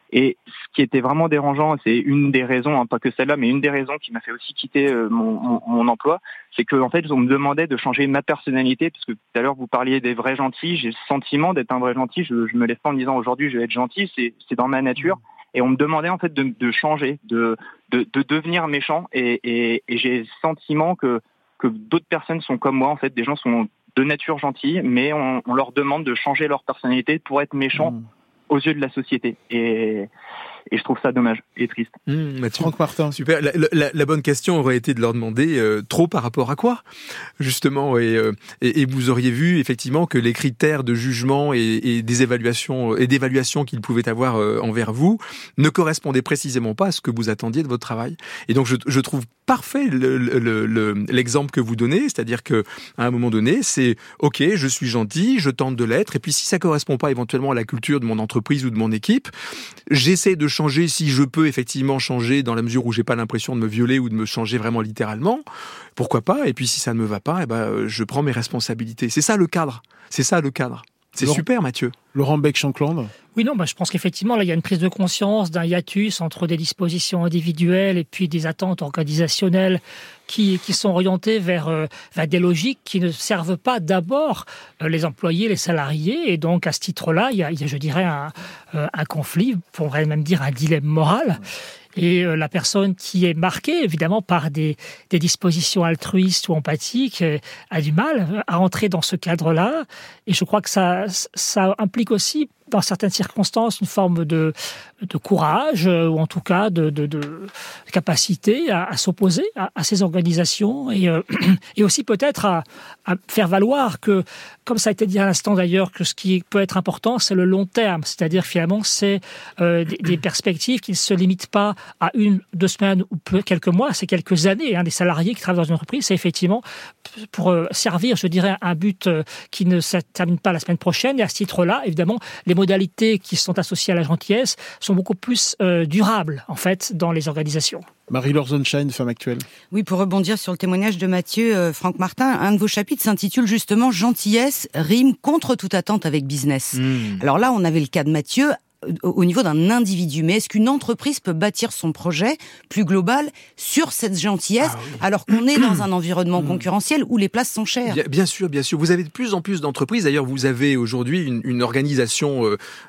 Et ce qui était vraiment dérangeant, c'est une des raisons, pas que celle-là, mais une des raisons qui m'a fait aussi quitter mon emploi, c'est que en fait, on me demandait de changer ma personnalité, parce que tout à l'heure vous parliez des vrais gentils. J'ai le sentiment d'être un vrai gentil. Je me lève pas en me disant aujourd'hui je vais être gentil. C'est dans ma nature. Et on me demandait en fait de changer, de devenir méchant. Et j'ai le sentiment que d'autres personnes sont comme moi. En fait, des gens sont de nature gentils, mais on leur demande de changer leur personnalité pour être méchants aux yeux de la société. Et je trouve ça dommage et triste. Mathieu. Franck Martin. Super. La bonne question aurait été de leur demander trop par rapport à quoi, justement, et vous auriez vu effectivement que les critères de jugement et des évaluations et d'évaluation qu'ils pouvaient avoir envers vous ne correspondaient précisément pas à ce que vous attendiez de votre travail. Et donc je trouve parfait l'exemple que vous donnez, c'est-à-dire que à un moment donné, c'est OK, je suis gentil, je tente de l'être, et puis si ça correspond pas éventuellement à la culture de mon entreprise ou de mon équipe, j'essaie de changer si je peux effectivement changer dans la mesure où j'ai pas l'impression de me violer ou de me changer vraiment littéralement. Pourquoi pas? Et puis si ça ne me va pas, je prends mes responsabilités. C'est ça le cadre. C'est super, Mathieu. Laurent Bec-Shankland. Oui, non, je pense qu'effectivement, là, il y a une prise de conscience d'un hiatus entre des dispositions individuelles et puis des attentes organisationnelles qui sont orientées vers des logiques qui ne servent pas d'abord les employés, les salariés. Et donc, à ce titre-là, il y a je dirais, un conflit, on pourrait même dire un dilemme moral. Et la personne qui est marquée, évidemment, par des dispositions altruistes ou empathiques, a du mal à entrer dans ce cadre-là. Et je crois que ça implique aussi, dans certaines circonstances, une forme de courage, ou en tout cas de capacité à s'opposer à ces organisations, et aussi peut-être à faire valoir que, comme ça a été dit à l'instant d'ailleurs, que ce qui peut être important, c'est le long terme. C'est-à-dire finalement, c'est des perspectives qui ne se limitent pas à 1-2 semaines ou quelques mois, c'est quelques années. Des salariés qui travaillent dans une entreprise, c'est effectivement pour servir, je dirais, un but qui ne se termine pas la semaine prochaine. Et à ce titre-là, évidemment, les modalités qui sont associées à la gentillesse sont beaucoup plus durables, en fait, dans les organisations. Marie-Laure Zonshine, Femme Actuelle. Oui, pour rebondir sur le témoignage de Mathieu, Franck Martin, un de vos chapitres s'intitule justement « Gentillesse rime contre toute attente avec business ». Alors là, on avait le cas de Mathieu au niveau d'un individu. Mais est-ce qu'une entreprise peut bâtir son projet plus global sur cette gentillesse alors qu'on est dans un environnement concurrentiel où les places sont chères? Bien sûr. Vous avez de plus en plus d'entreprises. D'ailleurs, vous avez aujourd'hui une organisation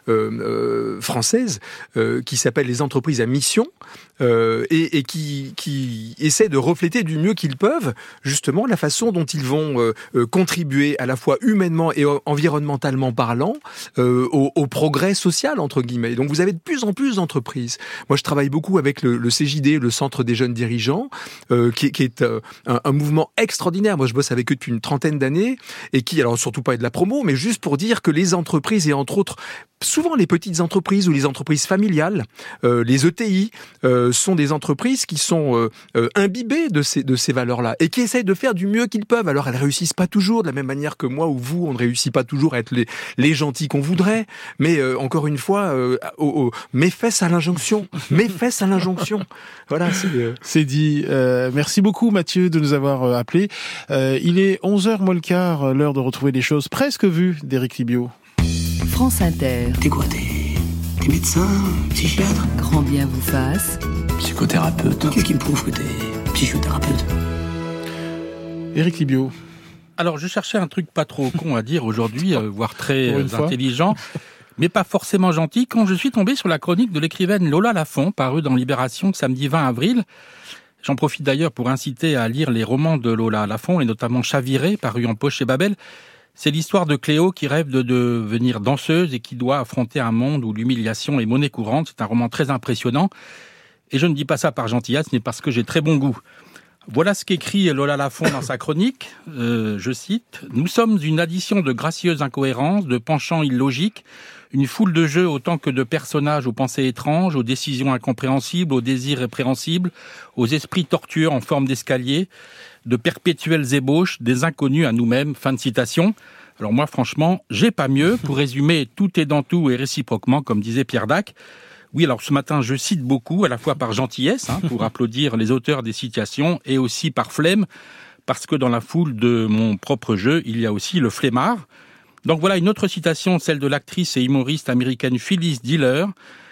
française qui s'appelle les entreprises à mission et qui essaie de refléter du mieux qu'ils peuvent justement la façon dont ils vont contribuer à la fois humainement et environnementalement parlant au progrès social, entre guillemets. Donc vous avez de plus en plus d'entreprises. Moi, je travaille beaucoup avec le CJD, le Centre des jeunes dirigeants, qui est un mouvement extraordinaire. Moi, je bosse avec eux depuis une 30aine d'années et qui, alors surtout pas de la promo, mais juste pour dire que les entreprises et entre autres, souvent les petites entreprises ou les entreprises familiales, les ETI, sont des entreprises qui sont imbibées de ces valeurs-là et qui essayent de faire du mieux qu'ils peuvent. Alors elles réussissent pas toujours de la même manière que moi ou vous, on ne réussit pas toujours à être les gentils qu'on voudrait, mais encore une fois, mes fesses à l'injonction. Voilà, c'est dit. Merci beaucoup Mathieu de nous avoir appelés. Il est 11h moins le quart, l'heure de retrouver les choses presque vues d'Éric Libio. France Inter. T'es quoi, t'es médecin, psychiatre? Grand bien vous fasse. Psychothérapeute. Qu'est-ce qui me prouve que t'es psychothérapeute? Éric Libio. Alors, je cherchais un truc pas trop con à dire aujourd'hui, voire très intelligent, mais pas forcément gentil, quand je suis tombé sur la chronique de l'écrivaine Lola Lafont, parue dans Libération samedi 20 avril. J'en profite d'ailleurs pour inciter à lire les romans de Lola Lafont, et notamment Chaviré, paru en poche chez Babel. C'est l'histoire de Cléo qui rêve de devenir danseuse et qui doit affronter un monde où l'humiliation est monnaie courante. C'est un roman très impressionnant. Et je ne dis pas ça par gentillesse, mais parce que j'ai très bon goût. Voilà ce qu'écrit Lola Lafont dans sa chronique. Je cite « Nous sommes une addition de gracieuses incohérences, de penchants illogiques, une foule de jeux autant que de personnages aux pensées étranges, aux décisions incompréhensibles, aux désirs répréhensibles, aux esprits tortueux en forme d'escalier, de perpétuelles ébauches, des inconnus à nous-mêmes. » Fin de citation. Alors moi, franchement, j'ai pas mieux. Pour résumer, tout est dans tout et réciproquement, comme disait Pierre Dac. Oui, alors ce matin, je cite beaucoup, à la fois par gentillesse, pour applaudir les auteurs des citations, et aussi par flemme, parce que dans la foule de mon propre jeu, il y a aussi le flemmard. Donc voilà une autre citation, celle de l'actrice et humoriste américaine Phyllis Diller.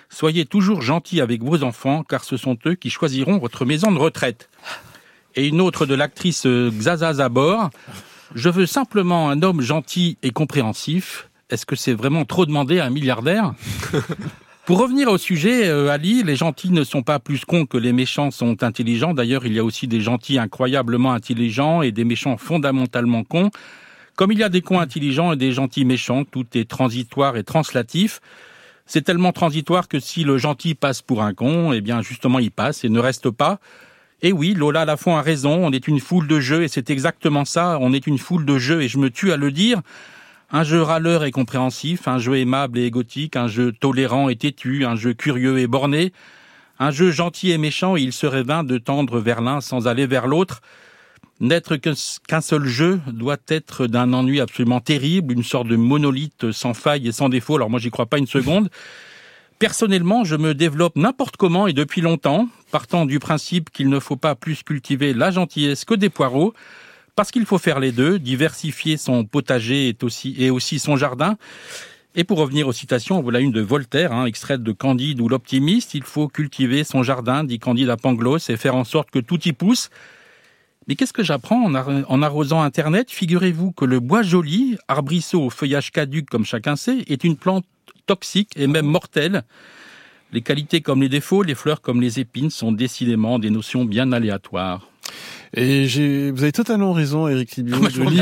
Soyez toujours gentils avec vos enfants, car ce sont eux qui choisiront votre maison de retraite. Et une autre de l'actrice Xaza Zabor. Je veux simplement un homme gentil et compréhensif. Est-ce que c'est vraiment trop demandé à un milliardaire ? Pour revenir au sujet, Ali, les gentils ne sont pas plus cons que les méchants sont intelligents. D'ailleurs, il y a aussi des gentils incroyablement intelligents et des méchants fondamentalement cons. Comme il y a des cons intelligents et des gentils méchants, tout est transitoire et translatif. C'est tellement transitoire que si le gentil passe pour un con, eh bien justement il passe et ne reste pas. Et oui, Lola Lafont a raison, on est une foule de jeux et c'est exactement ça, on est une foule de jeux et je me tue à le dire. Un jeu râleur et compréhensif, un jeu aimable et égotique, un jeu tolérant et têtu, un jeu curieux et borné, un jeu gentil et méchant et il serait vain de tendre vers l'un sans aller vers l'autre. N'être qu'un seul jeu doit être d'un ennui absolument terrible, une sorte de monolithe sans faille et sans défaut. Alors moi j'y crois pas une seconde. Personnellement, je me développe n'importe comment et depuis longtemps, partant du principe qu'il ne faut pas plus cultiver la gentillesse que des poireaux, parce qu'il faut faire les deux, diversifier son potager et aussi son jardin. Et pour revenir aux citations, voilà une de Voltaire, extraite de Candide ou l'Optimiste. Il faut cultiver son jardin, dit Candide à Pangloss, et faire en sorte que tout y pousse. Mais qu'est-ce que j'apprends en arrosant Internet ? Figurez-vous que le bois joli, arbrisseau au feuillage caduc comme chacun sait, est une plante toxique et même mortelle. Les qualités comme les défauts, les fleurs comme les épines sont décidément des notions bien aléatoires. Et vous avez totalement raison, Éric Libio,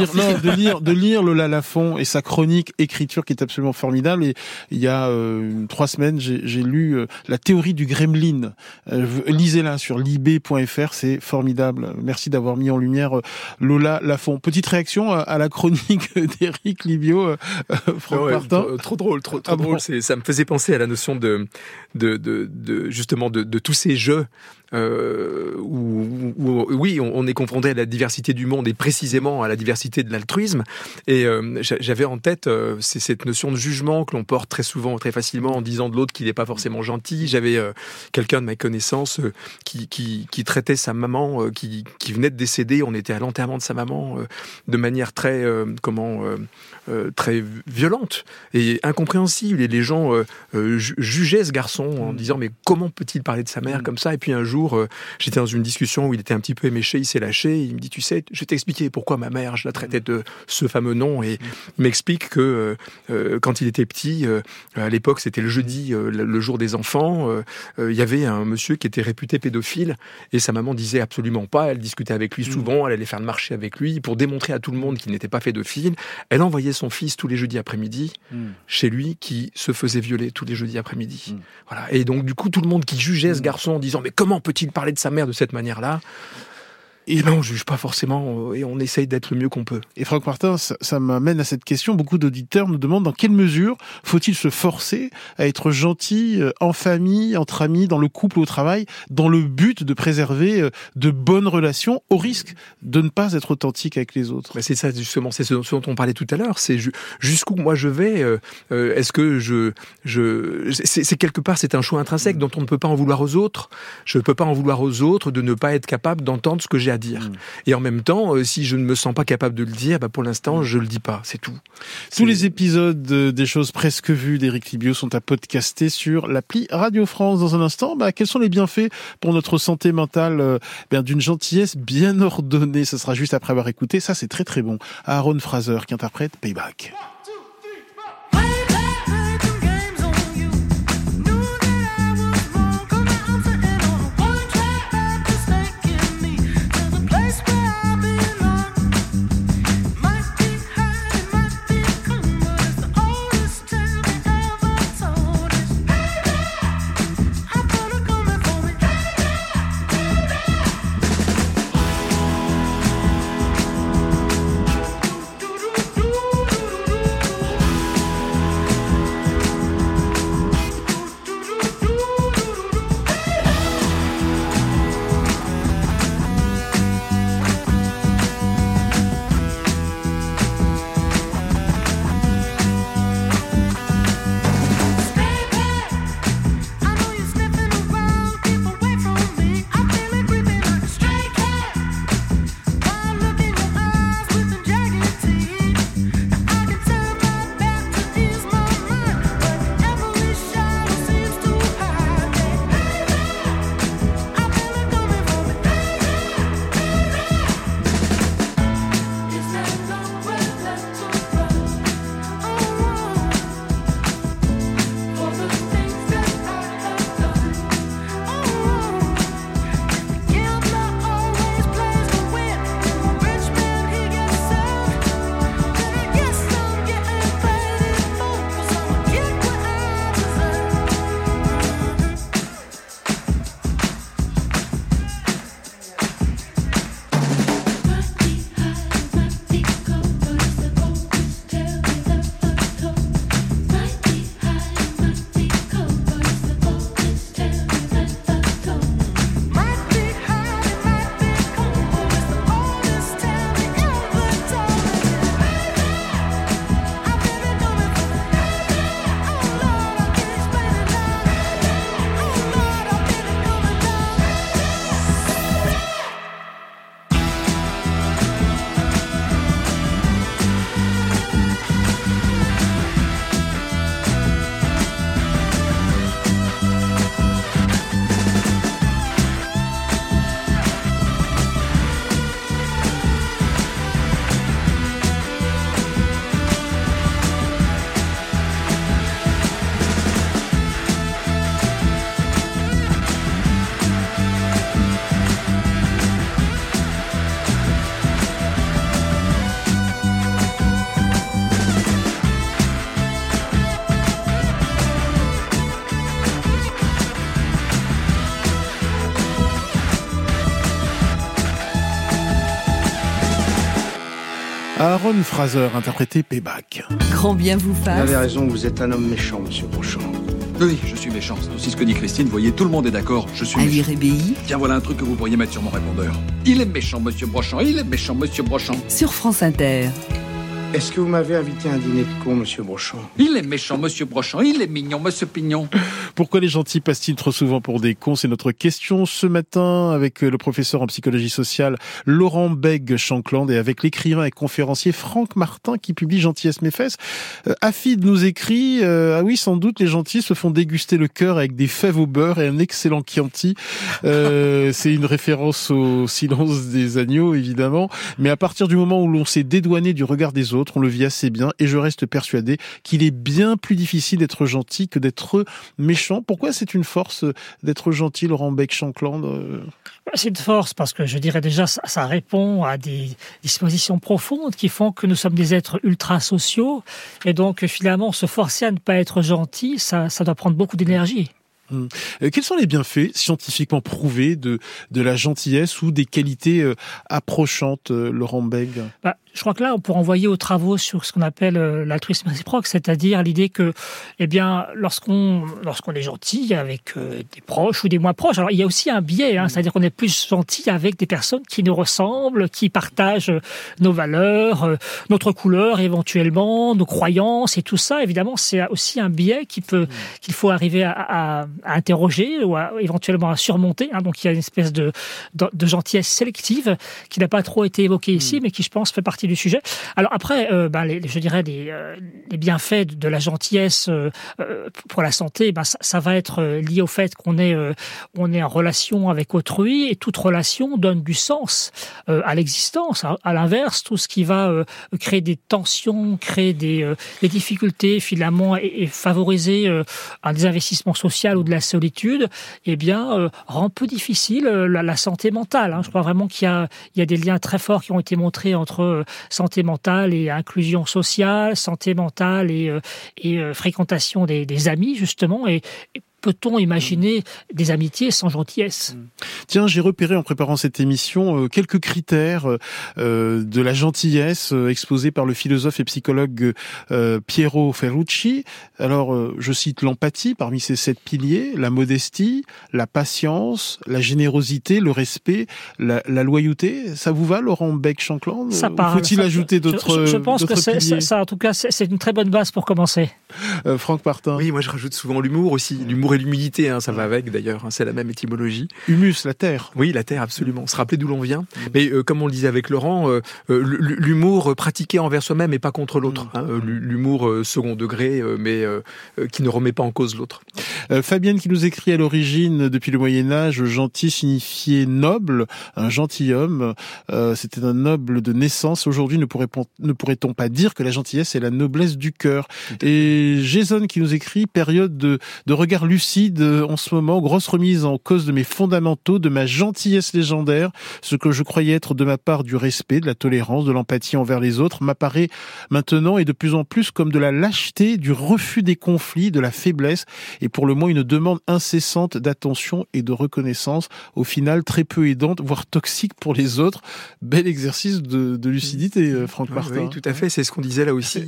de lire Lola Lafont et sa chronique écriture qui est absolument formidable. Et il y a 3 semaines, j'ai lu La théorie du gremlin. Lisez-la sur lib.fr, c'est formidable. Merci d'avoir mis en lumière Lola Lafont. Petite réaction à la chronique d'Éric Libio, Franck Martin. Trop drôle, trop drôle. Ça me faisait penser à la notion de justement de tous ces jeux où oui, on est confronté à la diversité du monde et précisément à la diversité de l'altruisme. Et j'avais en tête c'est cette notion de jugement que l'on porte très souvent, très facilement, en disant de l'autre qu'il n'est pas forcément gentil. J'avais quelqu'un de ma connaissance qui traitait sa maman qui venait de décéder. On était à l'enterrement de sa maman de manière très très violente et incompréhensible. Et les gens jugeaient ce garçon en disant mais comment peut-il parler de sa mère comme ça ? Et puis un jour, j'étais dans une discussion où il était un petit peu éméché, il s'est lâché, il me dit tu sais, je vais t'expliquer pourquoi ma mère, je la traitais de ce fameux nom, et il m'explique que quand il était petit, à l'époque c'était le jeudi, le jour des enfants, il y avait un monsieur qui était réputé pédophile et sa maman disait absolument pas, elle discutait avec lui souvent, elle allait faire le marché avec lui pour démontrer à tout le monde qu'il n'était pas pédophile. Elle envoyait son fils tous les jeudis après-midi chez lui qui se faisait violer tous les jeudis après-midi. Voilà. Et donc du coup tout le monde qui jugeait ce garçon en disant mais comment peut-il parler de sa mère de cette manière-là ? Et ben on juge pas forcément et on essaye d'être le mieux qu'on peut. Et Franck Martin, ça m'amène à cette question. Beaucoup d'auditeurs nous demandent dans quelle mesure faut-il se forcer à être gentil en famille, entre amis, dans le couple, au travail, dans le but de préserver de bonnes relations, au risque de ne pas être authentique avec les autres. Ben c'est ça justement, c'est ce dont on parlait tout à l'heure. C'est jusqu'où moi je vais. Est-ce que c'est quelque part c'est un choix intrinsèque dont on ne peut pas en vouloir aux autres. Je ne peux pas en vouloir aux autres de ne pas être capable d'entendre ce que j'ai à dire. Et en même temps, si je ne me sens pas capable de le dire, pour l'instant, je le dis pas, c'est tout. Tous les épisodes des choses presque vues d'Éric Libio sont à podcaster sur l'appli Radio France. Dans un instant, quels sont les bienfaits pour notre santé mentale d'une gentillesse bien ordonnée? Ce sera juste après avoir écouté, ça c'est très très bon, Aaron Fraser qui interprète Payback. Aaron Fraser, interprété Payback. Grand bien vous fasse. Vous avez raison, vous êtes un homme méchant, monsieur Brochant. Oui, je suis méchant. C'est aussi ce que dit Christine. Vous voyez, tout le monde est d'accord. Je suis méchant. Tiens, voilà un truc que vous pourriez mettre sur mon répondeur. Il est méchant, monsieur Brochant. Il est méchant, monsieur Brochant. Sur France Inter. Est-ce que vous m'avez invité à un dîner de con, monsieur Brochant? Il est méchant, monsieur Brochant. Il est mignon, monsieur Pignon. Pourquoi les gentils passent-ils trop souvent pour des cons? C'est notre question ce matin avec le professeur en psychologie sociale Laurent Bègue-Shankland et avec l'écrivain et conférencier Franck Martin qui publie Gentillesse mes fesses. Afid nous écrit ah oui, sans doute les gentils se font déguster le cœur avec des fèves au beurre et un excellent Chianti. C'est une référence au silence des agneaux évidemment, mais à partir du moment où l'on s'est dédouané du regard des autres, on le vit assez bien et je reste persuadé qu'il est bien plus difficile d'être gentil que d'être méchant. Pourquoi c'est une force d'être gentil, Laurent Bègue-Shankland? C'est une force parce que je dirais déjà ça répond à des dispositions profondes qui font que nous sommes des êtres ultra sociaux et donc finalement se forcer à ne pas être gentil, ça doit prendre beaucoup d'énergie. Quels sont les bienfaits scientifiquement prouvés de la gentillesse ou des qualités approchantes, Laurent Bègue? Je crois que là, on peut renvoyer aux travaux sur ce qu'on appelle l'altruisme réciproque, c'est-à-dire l'idée que, eh bien, lorsqu'on est gentil avec des proches ou des moins proches, alors il y a aussi un biais, c'est-à-dire qu'on est plus gentil avec des personnes qui nous ressemblent, qui partagent nos valeurs, notre couleur éventuellement, nos croyances et tout ça. Évidemment, c'est aussi un biais qu'il faut arriver à interroger ou éventuellement à surmonter. Donc il y a une espèce de gentillesse sélective qui n'a pas trop été évoquée ici, mais qui, je pense, fait partie du sujet. Alors après, je dirais les bienfaits de la gentillesse pour la santé, ça va être lié au fait qu'on est en relation avec autrui et toute relation donne du sens à l'existence. À l'inverse, tout ce qui va créer des tensions, créer des difficultés finalement et favoriser un désinvestissement social ou de la solitude, eh bien rend peu difficile la santé mentale. Je crois vraiment qu'il y a des liens très forts qui ont été montrés entre santé mentale et inclusion sociale, santé mentale et fréquentation des amis, justement, et peut-on imaginer des amitiés sans gentillesse? Tiens, j'ai repéré en préparant cette émission quelques critères de la gentillesse exposés par le philosophe et psychologue Piero Ferrucci. Alors, je cite l'empathie parmi ces 7 piliers, la modestie, la patience, la générosité, le respect, la loyauté. Ça vous va, Laurent Bègue-Shankland? Ça parle. Faut-il ajouter d'autres Je pense que piliers? ça, en tout cas, c'est une très bonne base pour commencer. Franck Martin. Oui, moi je rajoute souvent l'humour aussi. L'humour et l'humilité, ça va avec d'ailleurs, c'est la même étymologie. Humus, la terre. Oui, la terre, absolument. Se rappeler d'où l'on vient. Mais comme on le disait avec Laurent, l'humour pratiqué envers soi-même et pas contre l'autre. L'humour second degré, mais qui ne remet pas en cause l'autre. Fabienne qui nous écrit à l'origine, depuis le Moyen-Âge, gentil signifiait noble, un gentilhomme. C'était un noble de naissance. Aujourd'hui, ne pourrait-on pas dire que la gentillesse est la noblesse du cœur? Et Jason qui nous écrit, période de regard lucide en ce moment, grosse remise en cause de mes fondamentaux, de ma gentillesse légendaire, ce que je croyais être de ma part du respect, de la tolérance, de l'empathie envers les autres, m'apparaît maintenant et de plus en plus comme de la lâcheté, du refus des conflits, de la faiblesse et pour le moins une demande incessante d'attention et de reconnaissance, au final très peu aidante, voire toxique pour les autres. Bel exercice de lucidité, Franck Martin. Oui, tout à fait, c'est ce qu'on disait là aussi.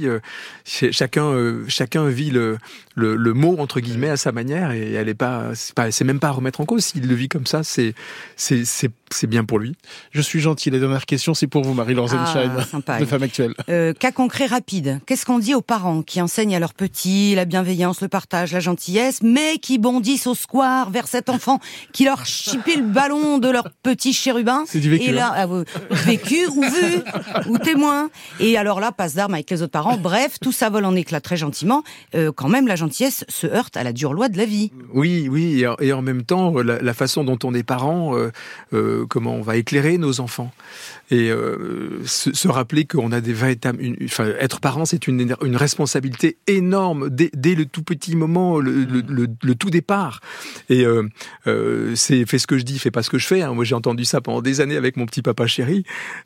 Chacun vit le mot entre guillemets à sa manière et elle c'est même pas à remettre en cause. S'il le vit comme ça, c'est bien pour lui. Je suis gentil. La dernière question, c'est pour vous, Marie-Laure Zensheim, de Femme Actuelle. Cas concret rapide. Qu'est-ce qu'on dit aux parents qui enseignent à leurs petits la bienveillance, le partage, la gentillesse, mais qui bondissent au square vers cet enfant qui leur chipait le ballon de leur petit chérubin? C'est du vécu. Et là, vécu ou vu ou témoin. Et alors là, passe d'armes avec les autres parents. Bref, tout ça vole en éclats très gentiment. Quand même, la gentillesse se heurte à la dure loi de la vie. Oui, et en même temps, la façon dont on est parent, comment on va éclairer nos enfants. Et se rappeler qu'on a des véritables... être parent, c'est une responsabilité énorme dès le tout petit moment, le tout départ. Et c'est fais ce que je dis, fais pas ce que je fais. Moi, j'ai entendu ça pendant des années avec mon petit papa chéri.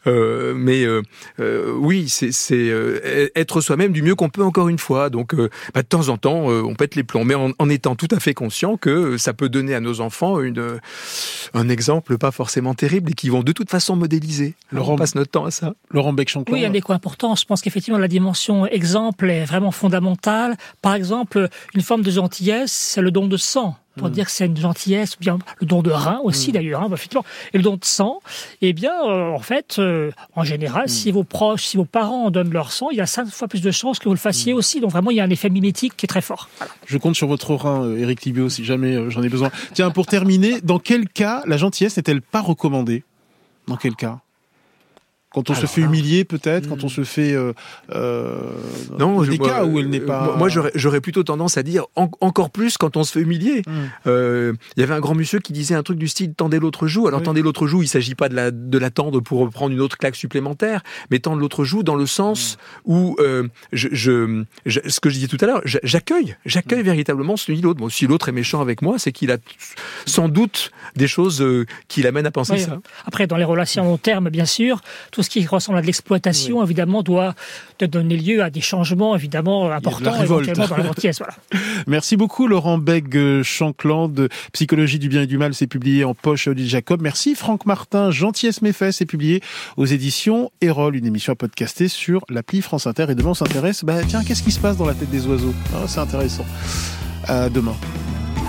Oui, c'est être soi-même du mieux qu'on peut, encore une fois. Donc, de temps en temps, on pète les plombs, mais en étant tout à fait conscients que ça peut donner à nos enfants un exemple pas forcément terrible et qu'ils vont de toute façon modéliser. On passe notre temps à ça. Laurent Bec-Chanclan. Oui, il y a des coins importants. Je pense qu'effectivement, la dimension exemple est vraiment fondamentale. Par exemple, une forme de gentillesse, c'est le don de sang. Pour dire que c'est une gentillesse, ou bien le don de rein aussi d'ailleurs, effectivement, et le don de sang, eh bien, en fait, en général, si vos proches, si vos parents donnent leur sang, il y a 5 fois plus de chances que vous le fassiez aussi. Donc vraiment, il y a un effet mimétique qui est très fort. Voilà. Je compte sur votre rein, Éric Thibéau, si jamais j'en ai besoin. Tiens, pour terminer, dans quel cas la gentillesse n'est-elle pas recommandée ? Dans quel cas ? Quand on se fait humilier, peut-être, quand on se fait... non, des cas où elle n'est pas... Moi, j'aurais plutôt tendance à dire encore plus quand on se fait humilier. Il y avait un grand monsieur qui disait un truc du style « tendez l'autre joue ». Alors, tendez l'autre joue, il ne s'agit pas de la tendre pour prendre une autre claque supplémentaire, mais tendre l'autre joue dans le sens où, ce que je disais tout à l'heure, j'accueille véritablement celui de l'autre. Bon, si l'autre est méchant avec moi, c'est qu'il a sans doute des choses qui l'amènent à penser ça. Après, dans les relations long terme, bien sûr, tout ce qui ressemble à de l'exploitation, évidemment, doit donner lieu à des changements, évidemment, importants, éventuellement, dans la gentillesse. Voilà. Merci beaucoup, Laurent Bec-Chanclan, de Psychologie du bien et du mal, c'est publié en poche Odile Jacob. Merci, Franck Martin, Gentillesse méfait, c'est publié aux éditions Erol, une émission à podcaster sur l'appli France Inter. Et demain, on s'intéresse, tiens, qu'est-ce qui se passe dans la tête des oiseaux ? C'est intéressant. À demain.